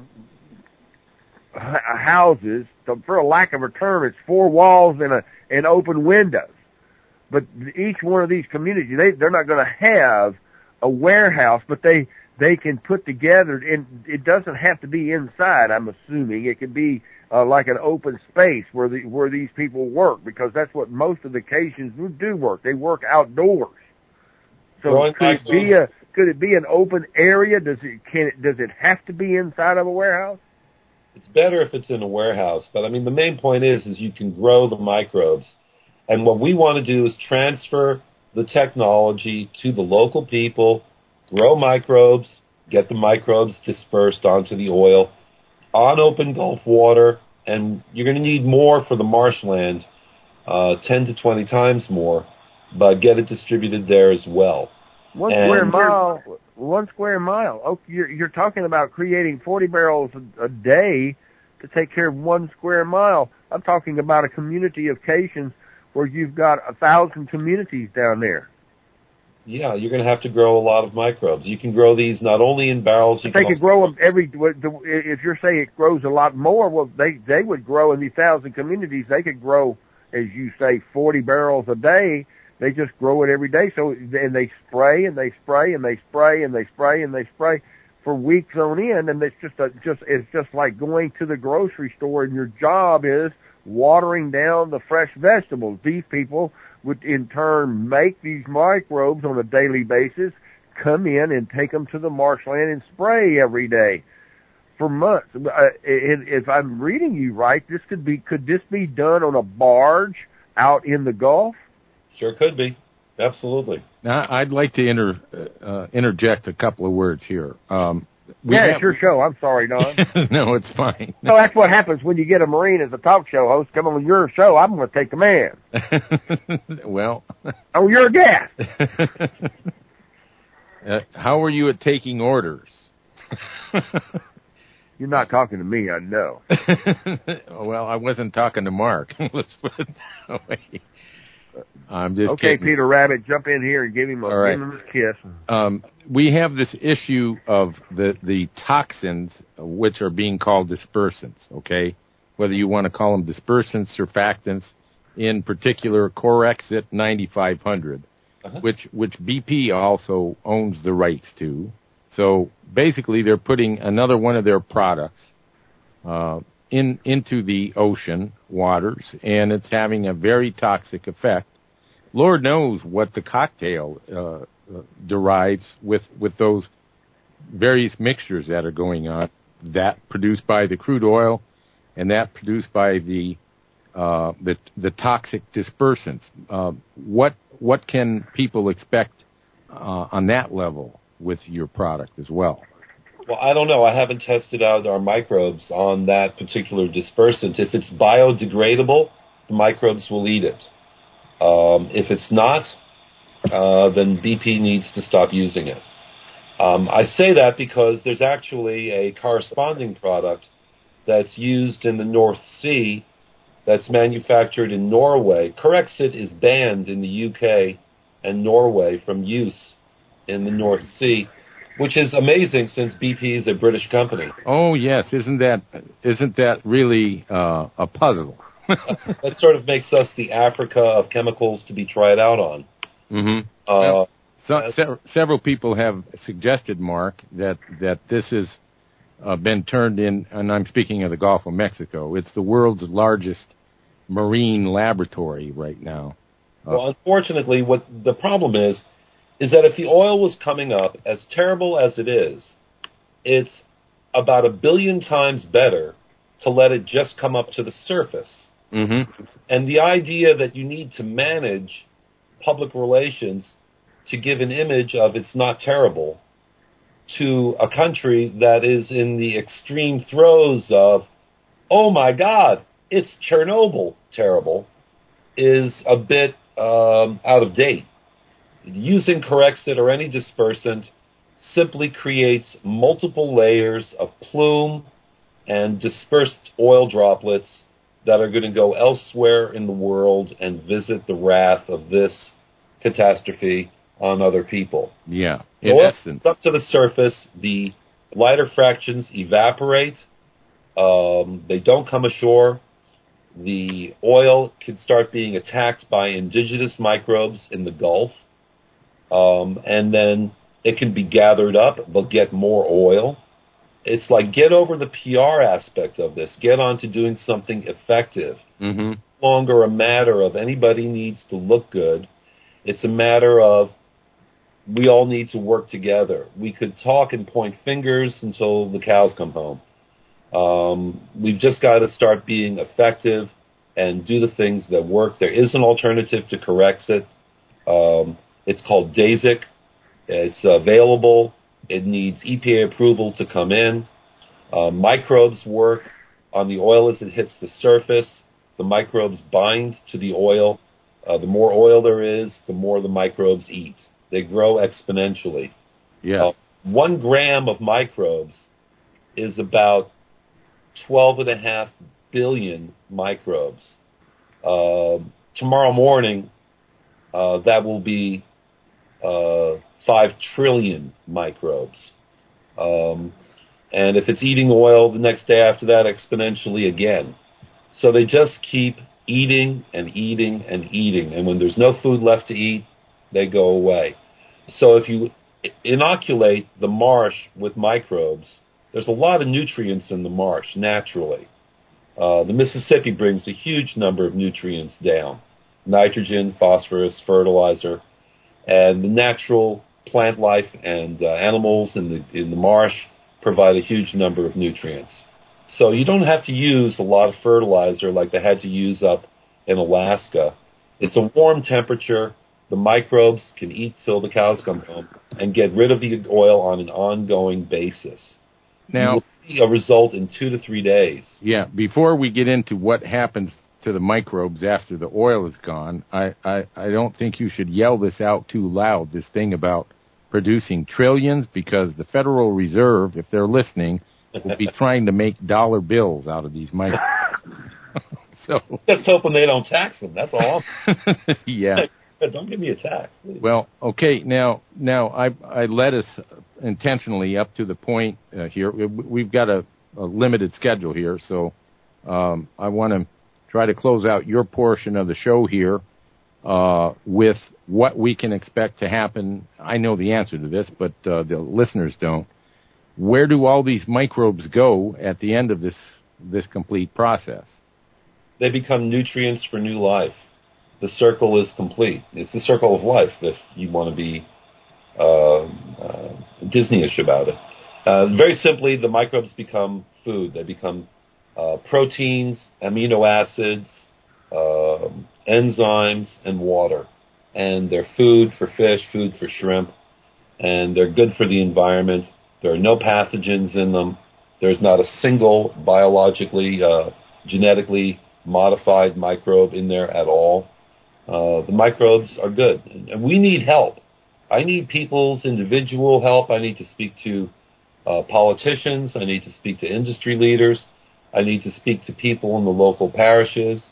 houses. So for a lack of a term, it's four walls and a and open windows. But each one of these communities, they they're not going to have a warehouse, but they they can put together, and it doesn't have to be inside. I'm assuming it could be uh, like an open space where the where these people work, because that's what most of the Cajuns do work. They work outdoors. So Growing could it be a could it be an open area? Does it can it does it have to be inside of a warehouse? It's better if it's in a warehouse, but I mean the main point is is you can grow the microbes, and what we want to do is transfer the technology to the local people, grow microbes, get the microbes dispersed onto the oil on open Gulf water, and you're going to need more for the marshland, uh, ten to twenty times more, but get it distributed there as well. One and square mile, one square mile. Oh, you're, you're talking about creating forty barrels a, a day to take care of one square mile. I'm talking about a community of Cajuns where you've got a thousand communities down there. Yeah, you're going to have to grow a lot of microbes. You can grow these not only in barrels. You they can could grow them every. If you're saying it grows a lot more, well, they they would grow in these thousand communities. They could grow, as you say, forty barrels a day. They just grow it every day. So, and they spray and they spray and they spray and they spray and they spray for weeks on end. And it's just a, just, it's just like going to the grocery store and your job is watering down the fresh vegetables. These people would in turn make these microbes on a daily basis, come in and take them to the marshland and spray every day for months. Uh, if I'm reading you right, this could be, could this be done on a barge out in the Gulf? Sure could be. Absolutely. Now, I'd like to inter, uh, interject a couple of words here. Um, we yeah, have, it's your show. I'm sorry, Don. No, it's fine. No, that's what happens when you get a Marine as a talk show host. Come on your show, I'm going to take command. Well. Oh, you're a guest. uh, how are you at taking orders? You're not talking to me, I know. Well, I wasn't talking to Mark. Let's put it that way. I'm just okay, kidding. Peter Rabbit, jump in here and give him a, All right. give him a kiss. Um, we have this issue of the, the toxins, which are being called dispersants, okay? Whether you want to call them dispersants, surfactants, in particular Corexit ninety-five hundred, uh-huh. which, which B P also owns the rights to. So basically they're putting another one of their products uh, in into the ocean waters, and it's having a very toxic effect. Lord knows what the cocktail uh, uh, derives with, with those various mixtures that are going on, that produced by the crude oil and that produced by the uh, the, the toxic dispersants. Uh, what what can people expect uh, on that level with your product as well? Well, I don't know. I haven't tested out our microbes on that particular dispersant. If it's biodegradable, the microbes will eat it. Um, if it's not, uh, then B P needs to stop using it. Um, I say that because there's actually a corresponding product that's used in the North Sea that's manufactured in Norway. Corexit is banned in the U K and Norway from use in the North Sea, which is amazing since B P is a British company. Oh yes, isn't that isn't that really uh, a puzzle? That sort of makes us the Africa of chemicals to be tried out on. Mm-hmm. Uh, well, so, se- several people have suggested, Mark, that that this has uh, been turned in, and I'm speaking of the Gulf of Mexico. It's the world's largest marine laboratory right now. Uh, well, unfortunately, what the problem is, is that if the oil was coming up, as terrible as it is, it's about a billion times better to let it just come up to the surface. Mm-hmm. And the idea that you need to manage public relations to give an image of it's not terrible to a country that is in the extreme throes of, oh my God, it's Chernobyl terrible, is a bit um, out of date. Using Corexit or any dispersant simply creates multiple layers of plume and dispersed oil droplets that are going to go elsewhere in the world and visit the wrath of this catastrophe on other people. Yeah, in oil essence. Up to the surface, the lighter fractions evaporate. Um, they don't come ashore. The oil can start being attacked by indigenous microbes in the Gulf. Um, and then it can be gathered up, but get more oil. It's like, get over the P R aspect of this. Get on to doing something effective. Mm-hmm. It's no longer a matter of anybody needs to look good. It's a matter of we all need to work together. We could talk and point fingers until the cows come home. Um, we've just got to start being effective and do the things that work. There is an alternative to Corexit. Um, it's called DASIC. It's available. It needs E P A approval to come in. Uh, microbes work on the oil as it hits the surface. The microbes bind to the oil. Uh, the more oil there is, the more the microbes eat. They grow exponentially. Yeah. Uh, one gram of microbes is about twelve and a half billion microbes. Uh, tomorrow morning, uh, that will be uh, five trillion microbes. Um, and if it's eating oil, the next day after that, exponentially again. So they just keep eating and eating and eating. And when there's no food left to eat, they go away. So if you inoculate the marsh with microbes, there's a lot of nutrients in the marsh naturally. Uh, the Mississippi brings a huge number of nutrients down. Nitrogen, phosphorus, fertilizer, and the natural plant life and uh, animals in the in the marsh provide a huge number of nutrients. So you don't have to use a lot of fertilizer like they had to use up in Alaska. It's a warm temperature. The microbes can eat till the cows come home and get rid of the oil on an ongoing basis. Now, you will see a result in two to three days. Yeah, before we get into what happens to the microbes after the oil is gone, I, I, I don't think you should yell this out too loud, this thing about producing trillions, because the Federal Reserve, if they're listening, will be trying to make dollar bills out of these microbes. So just hoping they don't tax them, that's all. Yeah. Don't give me a tax, please. Well, okay, now now I I led us intentionally up to the point uh, here. We've got a, a limited schedule here, so um, I want to try to close out your portion of the show here uh, with what we can expect to happen. I know the answer to this, but uh, the listeners don't. Where do all these microbes go at the end of this this complete process? They become nutrients for new life. The circle is complete. It's the circle of life if you want to be uh, uh, Disney-ish about it. Uh, very simply, the microbes become food. They become uh, proteins, amino acids, uh, enzymes, and water. And they're food for fish, food for shrimp, and they're good for the environment. There are no pathogens in them. There's not a single biologically, uh, genetically modified microbe in there at all. Uh, the microbes are good. And we need help. I need people's individual help. I need to speak to uh, politicians. I need to speak to industry leaders. I need to speak to people in the local parishes.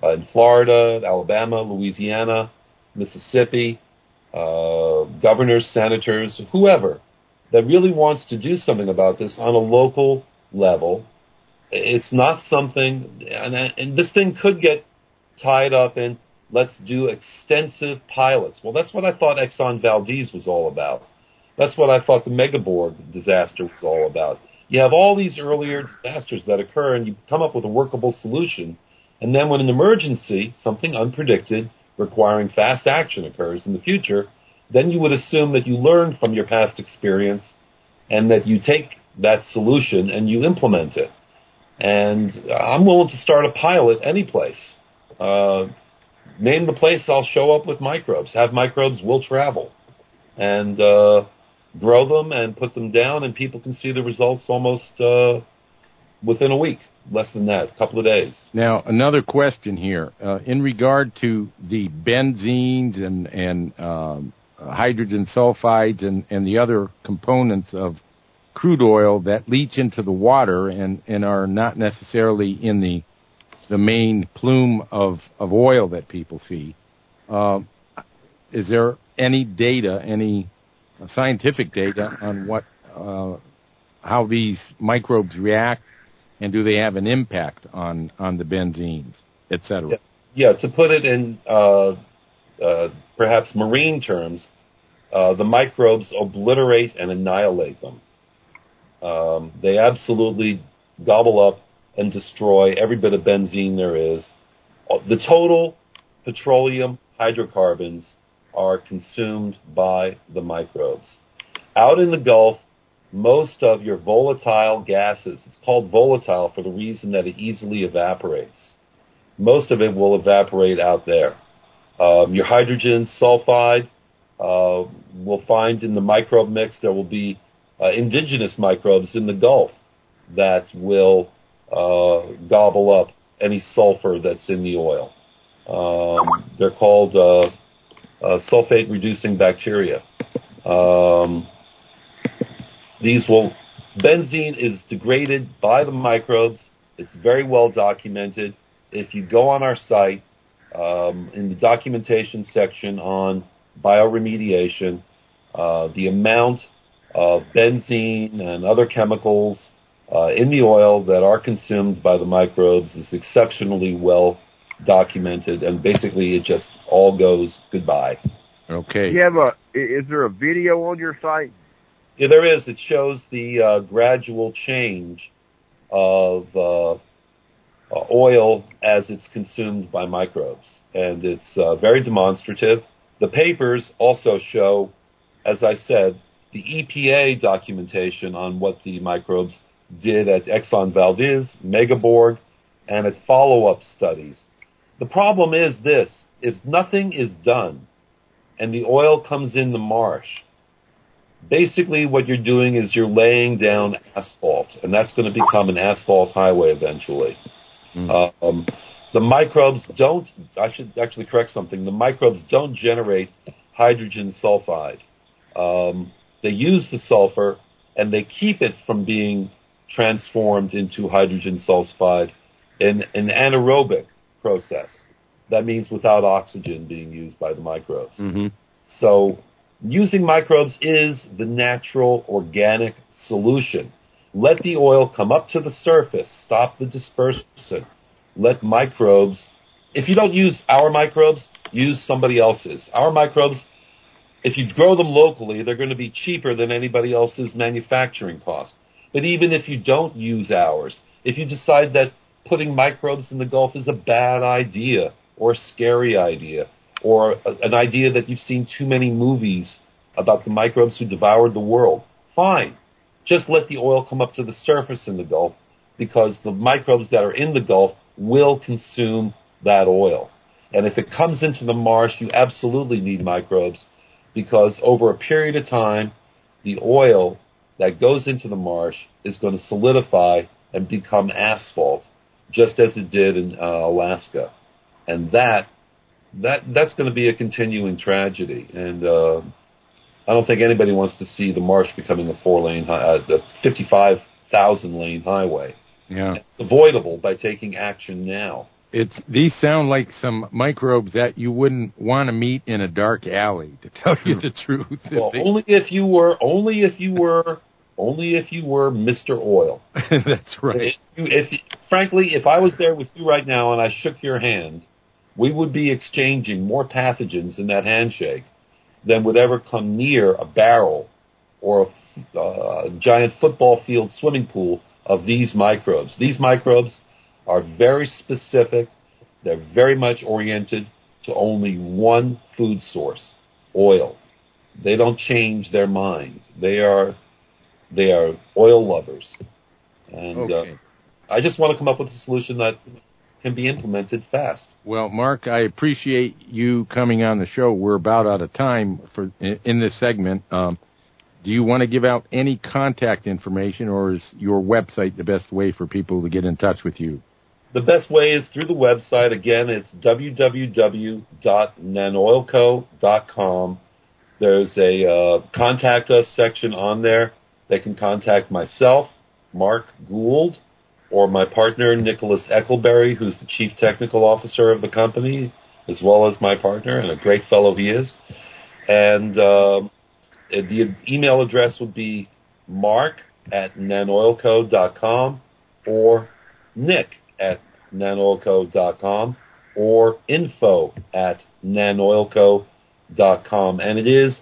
uh, in Florida, Alabama, Louisiana, Mississippi, uh, governors, senators, whoever that really wants to do something about this on a local level. It's not something, and, and this thing could get tied up in, let's do extensive pilots. Well, that's what I thought Exxon Valdez was all about. That's what I thought the Megaborg disaster was all about. You have all these earlier disasters that occur, and you come up with a workable solution, and then when an emergency, something unpredicted, requiring fast action occurs in the future, then you would assume that you learned from your past experience and that you take that solution and you implement it. And I'm willing to start a pilot any place. Uh, name the place, I'll show up with microbes. Have microbes, will travel. And uh, grow them and put them down, and people can see the results almost uh, within a week. Less than that, a couple of days. Now, another question here. Uh, in regard to the benzenes and, and um, hydrogen sulfides and, and the other components of crude oil that leach into the water and, and are not necessarily in the the main plume of, of oil that people see, uh, is there any data, any scientific data on what uh, how these microbes react? And do they have an impact on, on the benzenes, et cetera? Yeah, to put it in uh, uh, perhaps marine terms, uh, the microbes obliterate and annihilate them. Um, they absolutely gobble up and destroy every bit of benzene there is. The total petroleum hydrocarbons are consumed by the microbes. Out in the Gulf, most of your volatile gases, it's called volatile for the reason that it easily evaporates. Most of it will evaporate out there. Um, your hydrogen sulfide, uh, we'll find in the microbe mix there will be uh, indigenous microbes in the Gulf that will uh, gobble up any sulfur that's in the oil. Um, they're called uh, uh, sulfate-reducing bacteria. Um, These will, benzene is degraded by the microbes. It's very well documented. If you go on our site, um, in the documentation section on bioremediation, uh, the amount of benzene and other chemicals uh, in the oil that are consumed by the microbes is exceptionally well documented, and basically it just all goes goodbye. Okay. You have a, is there a video on your site? Yeah, there is. It shows the uh, gradual change of uh, uh, oil as it's consumed by microbes. And it's uh, very demonstrative. The papers also show, as I said, the E P A documentation on what the microbes did at Exxon Valdez, Megaborg, and at follow-up studies. The problem is this. If nothing is done and the oil comes in the marsh, basically what you're doing is you're laying down asphalt, and that's going to become an asphalt highway eventually. Mm. Um, the microbes don't, I should actually correct something, the microbes don't generate hydrogen sulfide. Um, they use the sulfur, and they keep it from being transformed into hydrogen sulfide in an anaerobic process. That means without oxygen being used by the microbes. Mm-hmm. So using microbes is the natural organic solution. Let the oil come up to the surface. Stop the dispersion. Let microbes, if you don't use our microbes, use somebody else's. Our microbes, if you grow them locally, they're going to be cheaper than anybody else's manufacturing cost. But even if you don't use ours, if you decide that putting microbes in the Gulf is a bad idea or a scary idea, or a, an idea that you've seen too many movies about the microbes who devoured the world, fine. Just let the oil come up to the surface in the Gulf, because the microbes that are in the Gulf will consume that oil. And if it comes into the marsh, you absolutely need microbes, because over a period of time, the oil that goes into the marsh is going to solidify and become asphalt, just as it did in uh, Alaska. And that that that's going to be a continuing tragedy. And uh, I don't think anybody wants to see the marsh becoming a four-lane, uh, a fifty-five thousand lane highway. Yeah, it's avoidable by taking action now. it's these sound like some microbes that you wouldn't want to meet in a dark alley, to tell you the truth. Well, only if you were, only if you were, only if you were Mister Oil. That's right. If, you, if frankly, if I was there with you right now and I shook your hand, we would be exchanging more pathogens in that handshake than would ever come near a barrel or a uh, giant football field swimming pool of these microbes. These microbes are very specific. They're very much oriented to only one food source, oil. They don't change their mind. They are they are oil lovers. And okay. uh, I just want to come up with a solution that can be implemented fast. Well, Mark, I appreciate you coming on the show. We're about out of time for in, in this segment. Um, do you want to give out any contact information, or is your website the best way for people to get in touch with you? The best way is through the website. Again, it's w w w dot nanoilco dot com. There's a uh, contact us section on there. They can contact myself, Mark Gould, or my partner, Nicholas Eckelberry, who's the Chief Technical Officer of the company, as well as my partner, and a great fellow he is. And uh, the email address would be mark at nanoilco dot com or nick at nanoilco dot com or info at nanoilco dot com. And it is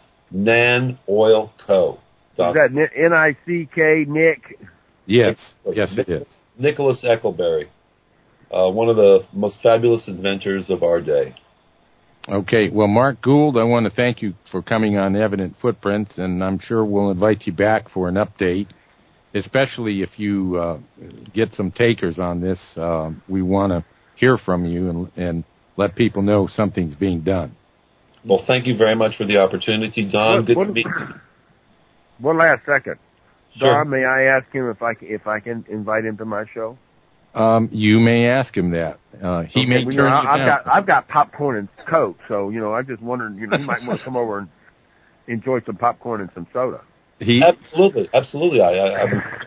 Nanoilco. Is that N I C K, Nick? Yes, yes it is. Nicholas Eckelberry, uh, one of the most fabulous inventors of our day. Okay, well, Mark Gould, I want to thank you for coming on Evident Footprints, and I'm sure we'll invite you back for an update, especially if you uh, get some takers on this. Uh, we want to hear from you and, and let people know something's being done. Well, thank you very much for the opportunity, Don. What, Good what, to meet you. One last second. Sure. Don, may I ask him if I, if I can invite him to my show? Um, you may ask him that. Uh, he okay, may well, turn you know, you I've down. got I've got popcorn and Coke, so you know I just wondered, you know, he might want to come over and enjoy some popcorn and some soda. He absolutely, absolutely. I, I,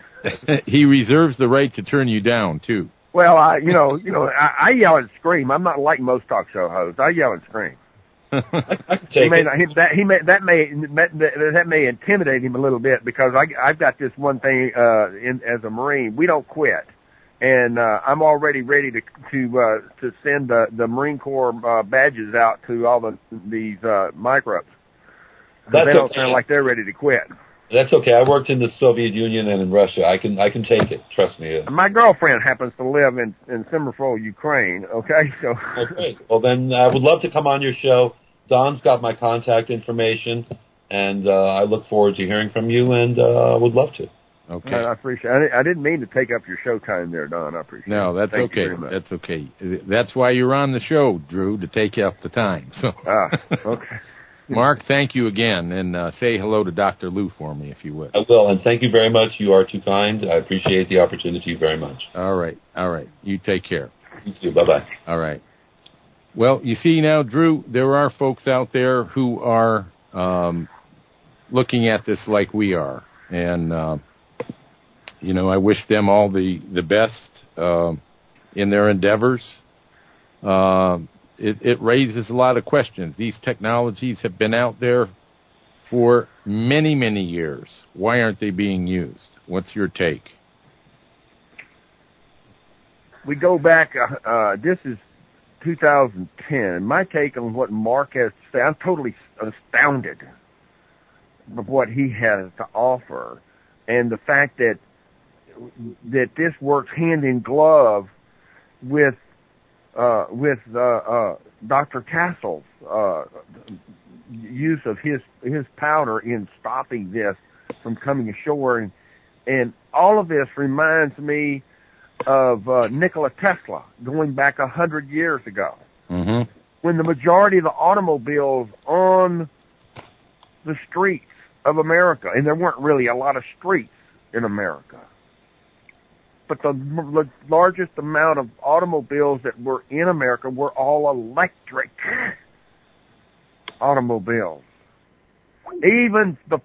I he reserves the right to turn you down too. Well, I you know you know I, I yell and scream. I'm not like most talk show hosts. I yell and scream. I, I can take he may it. not, he, that he may that may that, that may intimidate him a little bit because I I've got this one thing uh, in as a Marine. We don't quit. And uh, I'm already ready to to uh, to send the, the Marine Corps uh, badges out to all the these uh, microbes. That's they don't okay. sound like they're ready to quit. That's okay. I worked in the Soviet Union and in Russia. I can I can take it. Trust me. My girlfriend happens to live in in Simferopol, Ukraine. Okay, so. Okay. Well, then I would love to come on your show. Don's got my contact information, and uh, I look forward to hearing from you. And uh, I would love to. Okay. I appreciate it. I didn't mean to take up your show time there, Don. I appreciate no, it. that's Thank okay. You very much. That's okay. That's why you're on the show, Drew, to take up the time. So, ah, okay. Mark, thank you again, and uh, say hello to Doctor Lou for me, if you would. I will, and thank you very much. You are too kind. I appreciate the opportunity very much. All right. All right. You take care. You too. Bye-bye. All right. Well, you see now, Drew, there are folks out there who are um, looking at this like we are, and uh, you know, I wish them all the, the best uh, in their endeavors. Uh, it, it raises a lot of questions. These technologies have been out there for many, many years. Why aren't they being used? What's your take? We go back, uh, uh, this is two thousand ten. My take on what Mark has to say, I'm totally astounded of what he has to offer. And the fact that that this works hand in glove with uh, with uh, uh, Doctor Castle's uh, use of his his powder in stopping this from coming ashore, and and all of this reminds me of uh, Nikola Tesla going back a hundred years ago, mm-hmm. when the majority of the automobiles on the streets of America, and there weren't really a lot of streets in America, but the, the largest amount of automobiles that were in America were all electric automobiles. Even the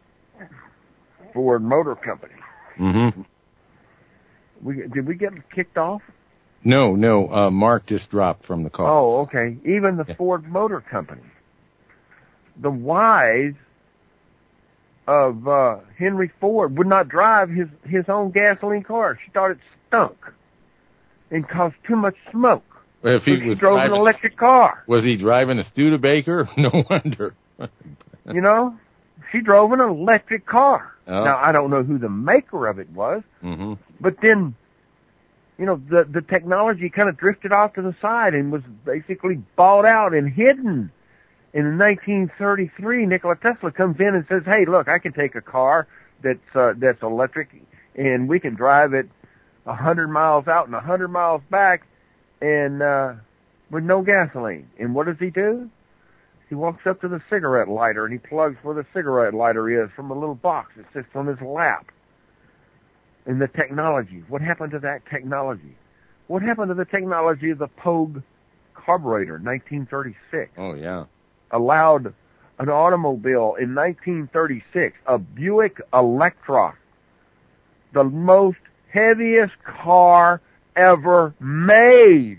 Ford Motor Company. Mm-hmm. We, did we get kicked off? No, no. Uh, Mark just dropped from the call. Oh, okay. Even the yeah. Ford Motor Company. The wives of uh, Henry Ford would not drive his, his own gasoline car. She thought it stunk and caused too much smoke. Well, if he so was she drove driving, an electric car. Was he driving a Studebaker? No wonder. You know, she drove an electric car. Oh. Now, I don't know who the maker of it was, mm-hmm. but then, you know, the, the technology kind of drifted off to the side and was basically bought out and hidden. In nineteen thirty-three, Nikola Tesla comes in and says, hey, look, I can take a car that's uh, that's electric, and we can drive it one hundred miles out and one hundred miles back and uh, with no gasoline. And what does he do? He walks up to the cigarette lighter, and he plugs where the cigarette lighter is from a little box that sits on his lap. And the technology, what happened to that technology? What happened to the technology of the Pogue carburetor in nineteen thirty-six? Oh, yeah. Allowed an automobile in nineteen thirty-six, a Buick Electra, the most heaviest car ever made,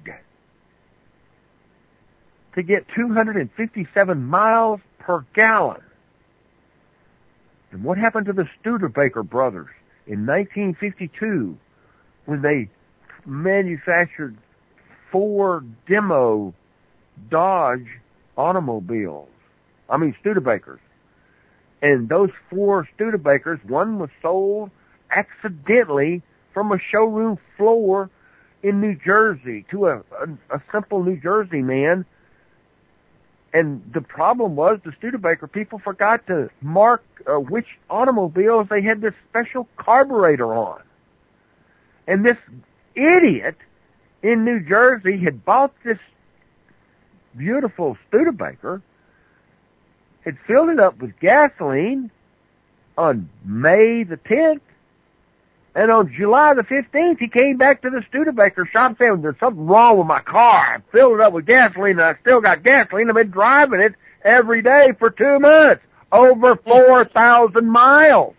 to get two hundred fifty-seven miles per gallon. And what happened to the Studebaker brothers in nineteen fifty-two when they manufactured four demo Dodge automobiles? I mean Studebakers. And those four Studebakers, one was sold accidentally from a showroom floor in New Jersey to a, a, a simple New Jersey man. And the problem was the Studebaker people forgot to mark uh, which automobiles they had this special carburetor on. And this idiot in New Jersey had bought this beautiful Studebaker, had filled it up with gasoline on May the tenth, and on July the fifteenth, he came back to the Studebaker shop saying, there's something wrong with my car. I filled it up with gasoline, and I still got gasoline. I've been driving it every day for two months, over four thousand miles.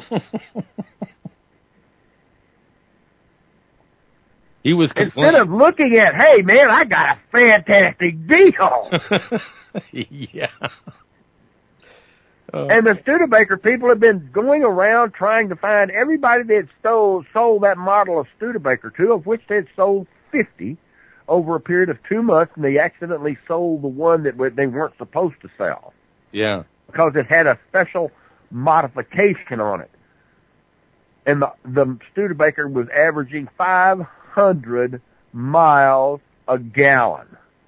He was Instead of looking at, hey, man, I got a fantastic deal. Yeah. Oh. And the Studebaker people have been going around trying to find everybody that stole, sold that model of Studebaker to, of which they had sold fifty over a period of two months, and they accidentally sold the one that they weren't supposed to sell. Yeah. Because it had a special modification on it. And the, the Studebaker was averaging five hundred miles a gallon.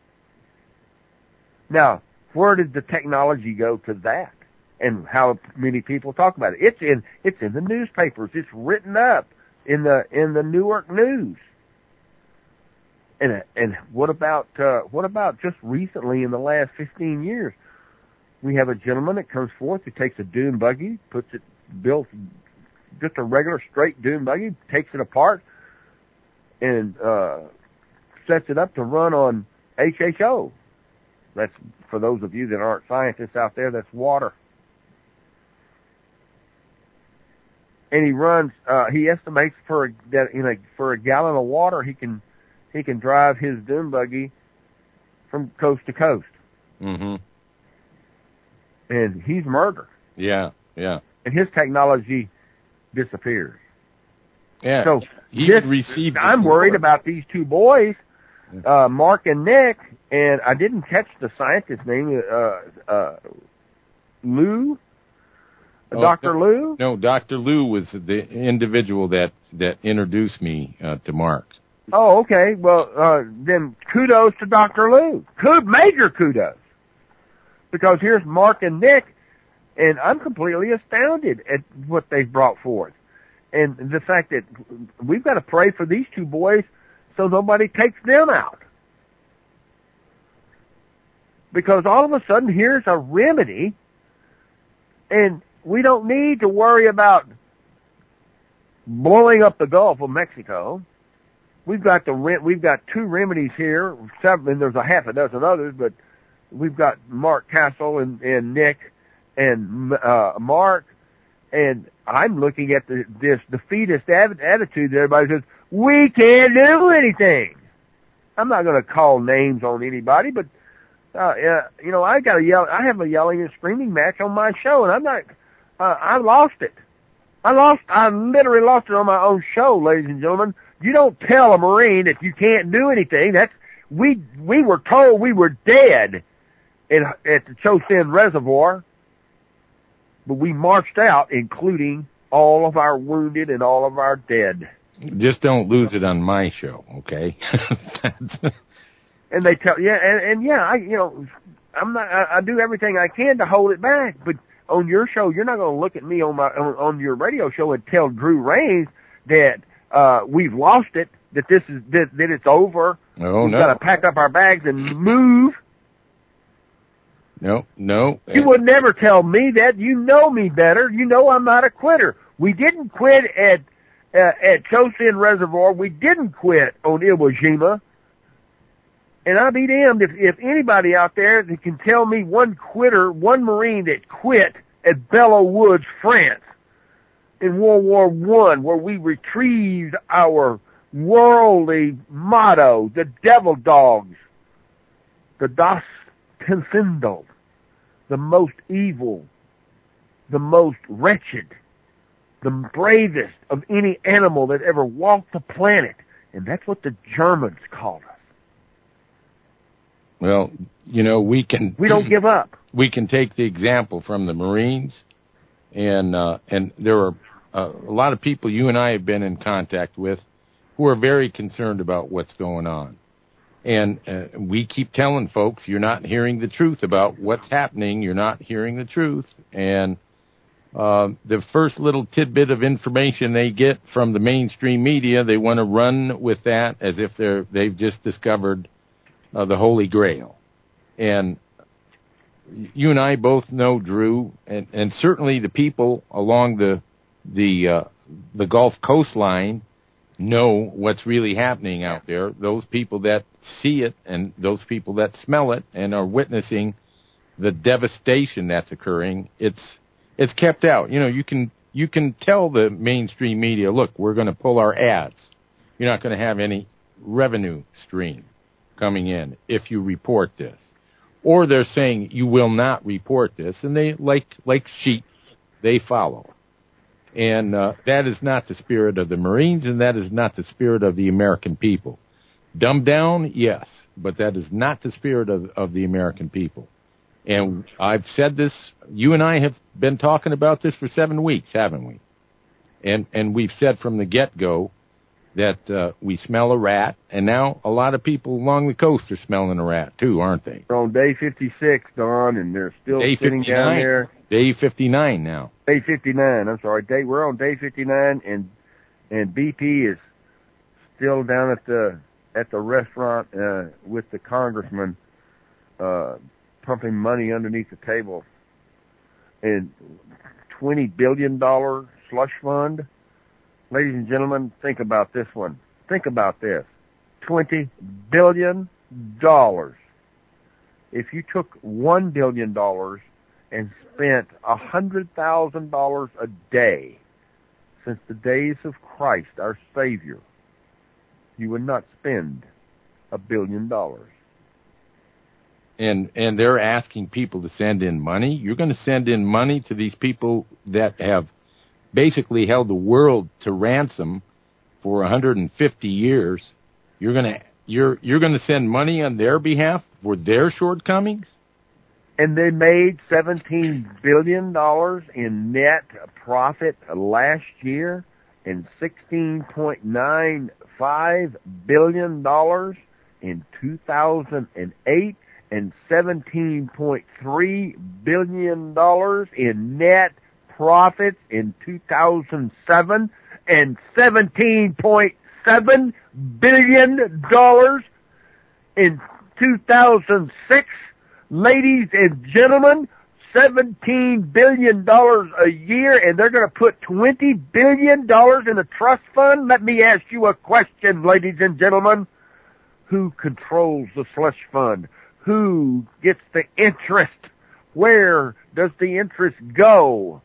Now, where did the technology go to that? And how many people talk about it? It's in it's in the newspapers. It's written up in the in the Newark News. And and what about uh, what about just recently in the last fifteen years? We have a gentleman that comes forth who takes a dune buggy, puts it built just a regular straight dune buggy, takes it apart, and uh, sets it up to run on H H O. That's, for those of you that aren't scientists out there, that's water. And he runs. Uh, he estimates for a, that in a for a gallon of water, he can he can drive his dune buggy from coast to coast. Mm-hmm. And he's murder. Yeah, yeah. And his technology disappears. Yeah. So he this, received. I'm worried about these two boys, uh, Mark and Nick, and I didn't catch the scientist's name. Uh, uh, Lou. Oh, Doctor no, Lou? No, Doctor Lou was the individual that, that introduced me uh, to Mark. Oh, okay. Well, uh, then kudos to Doctor Lou. Kud- major kudos. Because here's Mark and Nick, and I'm completely astounded at what they've brought forth. And the fact that we've got to pray for these two boys so nobody takes them out. Because all of a sudden, here's a remedy, and we don't need to worry about blowing up the Gulf of Mexico. We've got the we've got two remedies here, seven, and there's a half a dozen others, but we've got Mark Castle and, and Nick and uh, Mark, and I'm looking at the, this defeatist attitude that everybody says, we can't do anything. I'm not going to call names on anybody, but uh, uh, you know, I got a yell. I have a yelling and screaming match on my show, and I'm not. Uh, I lost it. I lost. I literally lost it on my own show, ladies and gentlemen. You don't tell a Marine that you can't do anything. That's we. We were told we were dead in, at the Chosin Reservoir, but we marched out, including all of our wounded and all of our dead. Just don't lose it on my show, okay? And they tell, yeah, and, and yeah, I, you know, I'm not, I, I do everything I can to hold it back, but on your show, you're not going to look at me on my, on, on your radio show and tell Drew Rains that, uh, we've lost it, that this is, that, that it's over. Oh, We've no. got to pack up our bags and move. No, no. You would never tell me that. You know me better. You know I'm not a quitter. We didn't quit at, uh, at Chosin Reservoir. We didn't quit on Iwo Jima. And I'll be damned if, if anybody out there that can tell me one quitter, one Marine that quit at Belleau Woods, France, in World War One, where we retrieved our worldly motto, the devil dogs, the Das Pensando, the most evil, the most wretched, the bravest of any animal that ever walked the planet. And that's what the Germans called us. Well, you know, we can... We don't give up. We can take the example from the Marines, and uh, and there are uh, a lot of people you and I have been in contact with who are very concerned about what's going on. And uh, we keep telling folks, you're not hearing the truth about what's happening. You're not hearing the truth. And uh, the first little tidbit of information they get from the mainstream media, they want to run with that as if they're they've just discovered uh, the Holy Grail. And you and I both know, Drew, and, and certainly the people along the the uh, the Gulf coastline know what's really happening out there. Those people that see it and those people that smell it and are witnessing the devastation that's occurring, it's it's kept out. You know, you can you can tell the mainstream media, look, we're going to pull our ads. You're not going to have any revenue stream coming in if you report this. Or they're saying you will not report this, and they, like like sheep, they follow. And uh, that is not the spirit of the Marines, and that is not the spirit of the American people. Dumbed down, yes, but that is not the spirit of, of the American people. And I've said this, you and I have been talking about this for seven weeks, haven't we? And and we've said from the get-go that uh, we smell a rat, and now a lot of people along the coast are smelling a rat too, aren't they? We're on day fifty-six, Don, and they're still day sitting fifty-nine. down there. Day fifty-nine now. Day fifty-nine, I'm sorry. Day, we're on day fifty-nine, and and B P is still down at the at the restaurant uh, with the congressman uh, pumping money underneath the table. And twenty billion dollars slush fund. Ladies and gentlemen, think about this one. Think about this. twenty billion dollars. If you took one billion dollars and spent one hundred thousand dollars a day since the days of Christ, our Savior, you would not spend a billion dollars. And and they're asking people to send in money. You're going to send in money to these people that have basically held the world to ransom for one hundred fifty years. You're going to you're you're going to send money on their behalf for their shortcomings? And they made seventeen billion dollars in net profit last year and sixteen point nine five billion dollars in two thousand eight and seventeen point three billion dollars in net profits in two thousand seven and seventeen point seven billion dollars in two thousand six. Ladies and gentlemen, seventeen billion dollars a year, and they're going to put twenty billion dollars in a trust fund? Let me ask you a question, ladies and gentlemen. Who controls the slush fund? Who gets the interest? Where does the interest go?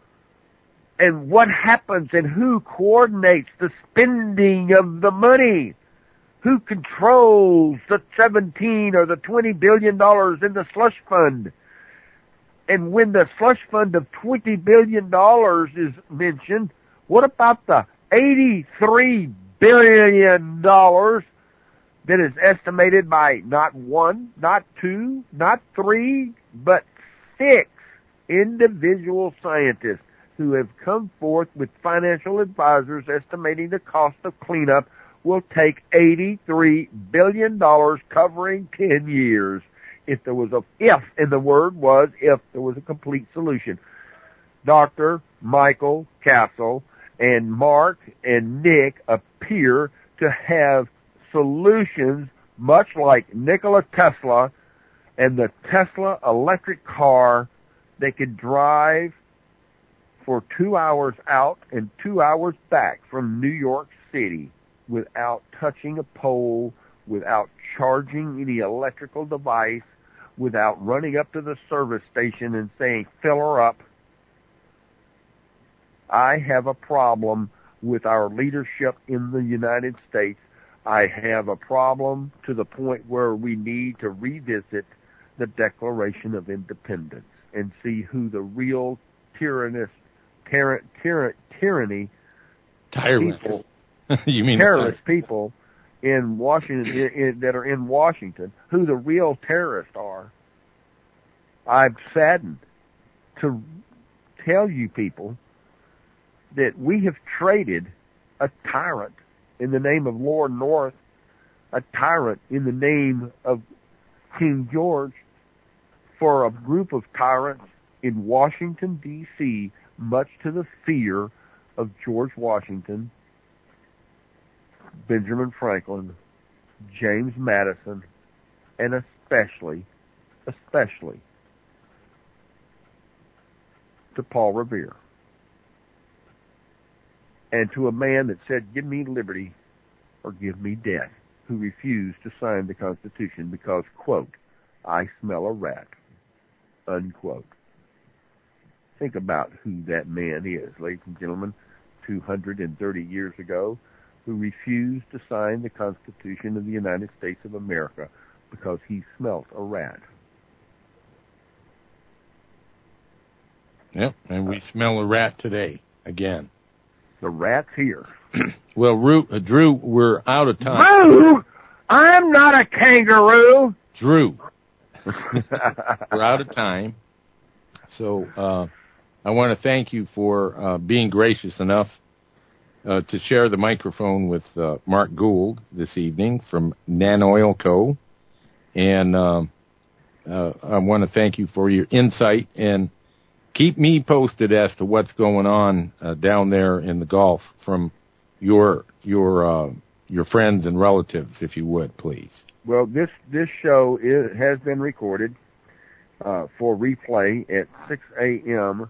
And what happens, and who coordinates the spending of the money? Who controls the seventeen or the twenty billion dollars in the slush fund? And when the slush fund of twenty billion dollars is mentioned, what about the eighty-three billion dollars that is estimated by not one, not two, not three, but six individual scientists who have come forth with financial advisors estimating the cost of cleanup will take eighty-three billion dollars covering ten years if there was a, if, and the word was if there was a complete solution. Doctor Michael Castle and Mark and Nick appear to have solutions much like Nikola Tesla and the Tesla electric car that could drive for two hours out and two hours back from New York City without touching a pole, without charging any electrical device, without running up to the service station and saying, fill her up. I have a problem with our leadership in the United States. I have a problem to the point where we need to revisit the Declaration of Independence and see who the real tyrannous, tyr- tyr- tyranny Tyrant. people, you mean terrorist people in Washington in, in, that are in Washington, who the real terrorists are. I'm saddened to tell you people that we have traded a tyrant in the name of Lord North, a tyrant in the name of King George, for a group of tyrants in Washington, D C, much to the fear of George Washington, Benjamin Franklin, James Madison, and especially, especially to Paul Revere. And to a man that said, give me liberty or give me death, who refused to sign the Constitution because, quote, I smell a rat, unquote. Think about who that man is, ladies and gentlemen, two hundred thirty years ago, who refused to sign the Constitution of the United States of America because he smelt a rat. Yep, and we smell a rat today, again. The rat's here. Well, Ru- uh, Drew, we're out of time. Drew! I'm not a kangaroo! Drew. We're out of time. So uh, I want to thank you for uh, being gracious enough uh, to share the microphone with uh, Mark Gould this evening from Nanoil Co. And um, uh, I want to thank you for your insight, and keep me posted as to what's going on uh, down there in the Gulf from your your uh, your friends and relatives, if you would, please. Well, this this show is, has been recorded uh, for replay at six a.m.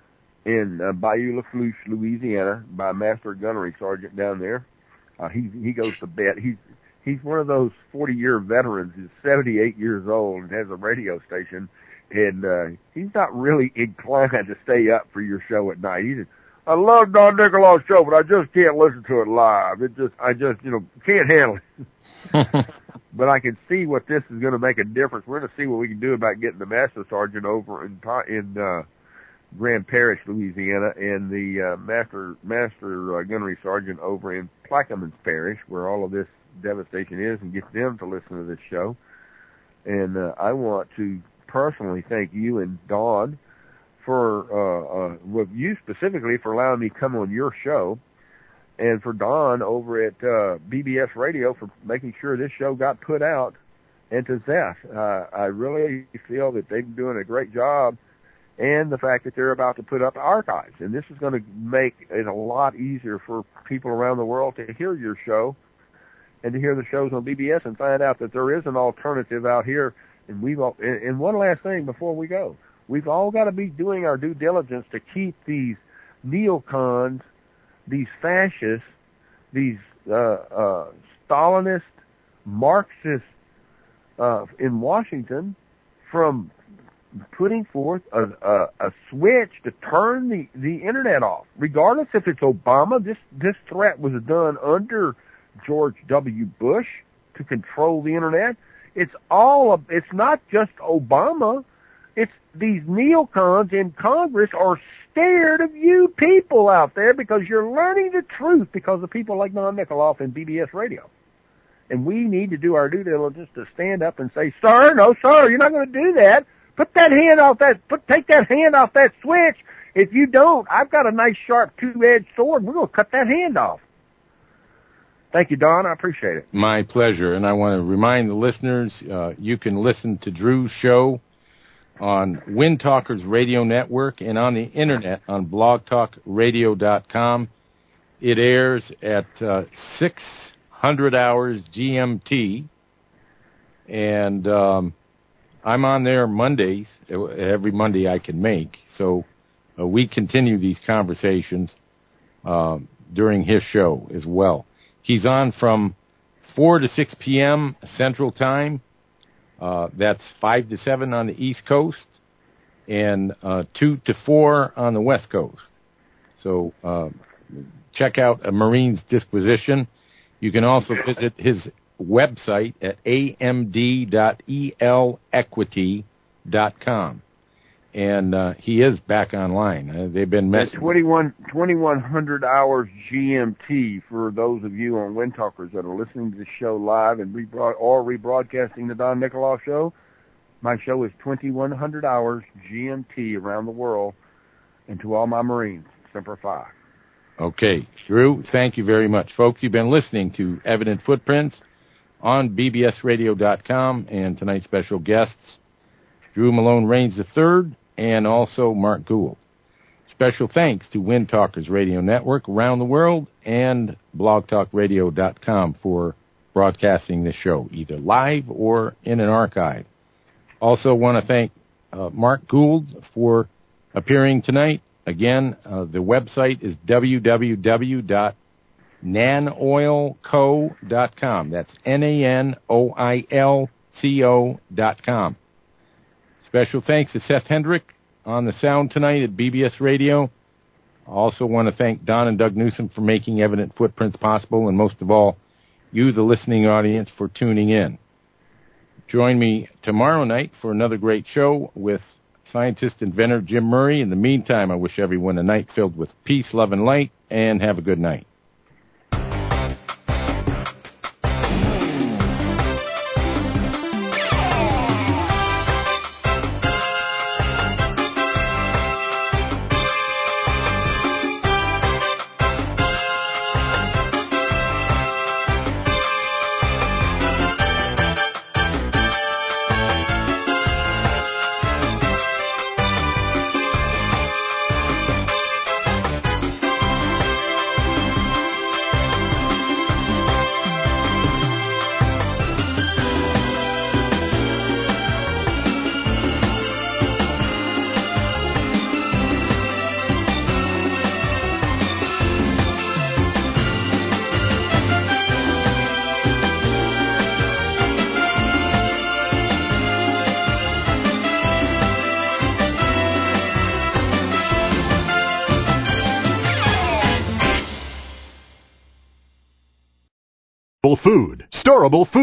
in uh, Bayou Lafourche, Louisiana, by Master Gunnery Sergeant down there. Uh, he he goes to bed. He's he's one of those forty-year veterans. He's seventy-eight years old and has a radio station. And uh, he's not really inclined to stay up for your show at night. He just, I love Don Nicolau's show, but I just can't listen to it live. It just, I just, you know, can't handle it. But I can see what this is going to make a difference. We're going to see what we can do about getting the Master Sergeant over in in uh, Grand Parish, Louisiana, and the uh, Master Master uh, Gunnery Sergeant over in Plaquemines Parish, where all of this devastation is, and get them to listen to this show. And uh, I want to personally thank you and Dawn for, uh, uh, with you specifically for allowing me to come on your show, and for Dawn over at uh, B B S Radio for making sure this show got put out, and to Zeth. Uh, I really feel that they've been doing a great job, and the fact that they're about to put up archives. And this is going to make it a lot easier for people around the world to hear your show and to hear the shows on B B S and find out that there is an alternative out here. And we've all, and one last thing before we go, we've all got to be doing our due diligence to keep these neocons, these fascists, these uh, uh, Stalinist, Marxist uh, in Washington from putting forth a, a, a switch to turn the, the internet off. Regardless if it's Obama, this this threat was done under George W. Bush to control the internet. It's all, of, it's not just Obama. It's these neocons in Congress are scared of you people out there because you're learning the truth because of people like Don Nickoloff and B B S Radio. And we need to do our due diligence to stand up and say, sir, no, sir, you're not going to do that. Put that hand off that, put, take that hand off that switch. If you don't, I've got a nice sharp two-edged sword. We're going to cut that hand off. Thank you, Don. I appreciate it. My pleasure. And I want to remind the listeners, uh, you can listen to Drew's show on Wind Talkers Radio Network and on the internet on blog talk radio dot com. It airs at uh, six hundred hours G M T, and um, I'm on there Mondays, every Monday I can make. So uh, we continue these conversations uh, during his show as well. He's on from four to six p.m. Central Time. Uh, that's five to seven on the East Coast, and uh, two to four on the West Coast. So uh, check out a Marine's Disquisition. You can also visit his website at a m d dot e l equity dot com. And uh, he is back online. Uh, they've been messing. twenty-one, twenty-one hundred hours G M T for those of you on Wind Talkers that are listening to the show live and rebroad- or rebroadcasting the Don Nickoloff show. My show is twenty-one hundred hours G M T around the world. And to all my Marines, Semper Fi. Okay. Drew, thank you very much. Folks, you've been listening to Evident Footprints on b b s radio dot com, and tonight's special guests, Drew Malone Rains the third, and also Mark Gould. Special thanks to Wind Talkers Radio Network around the world and blog talk radio dot com for broadcasting this show, either live or in an archive. Also want to thank uh, Mark Gould for appearing tonight. Again, uh, the website is w w w dot nan oil co dot com. That's N A N O I L C O dot com. Special thanks to Seth Hendrick on the sound tonight at B B S Radio. I also want to thank Don and Doug Newsom for making Evident Footprints possible, and most of all, you, the listening audience, for tuning in. Join me tomorrow night for another great show with scientist inventor Jim Murray. In the meantime, I wish everyone a night filled with peace, love, and light, and have a good night. Food, storable food.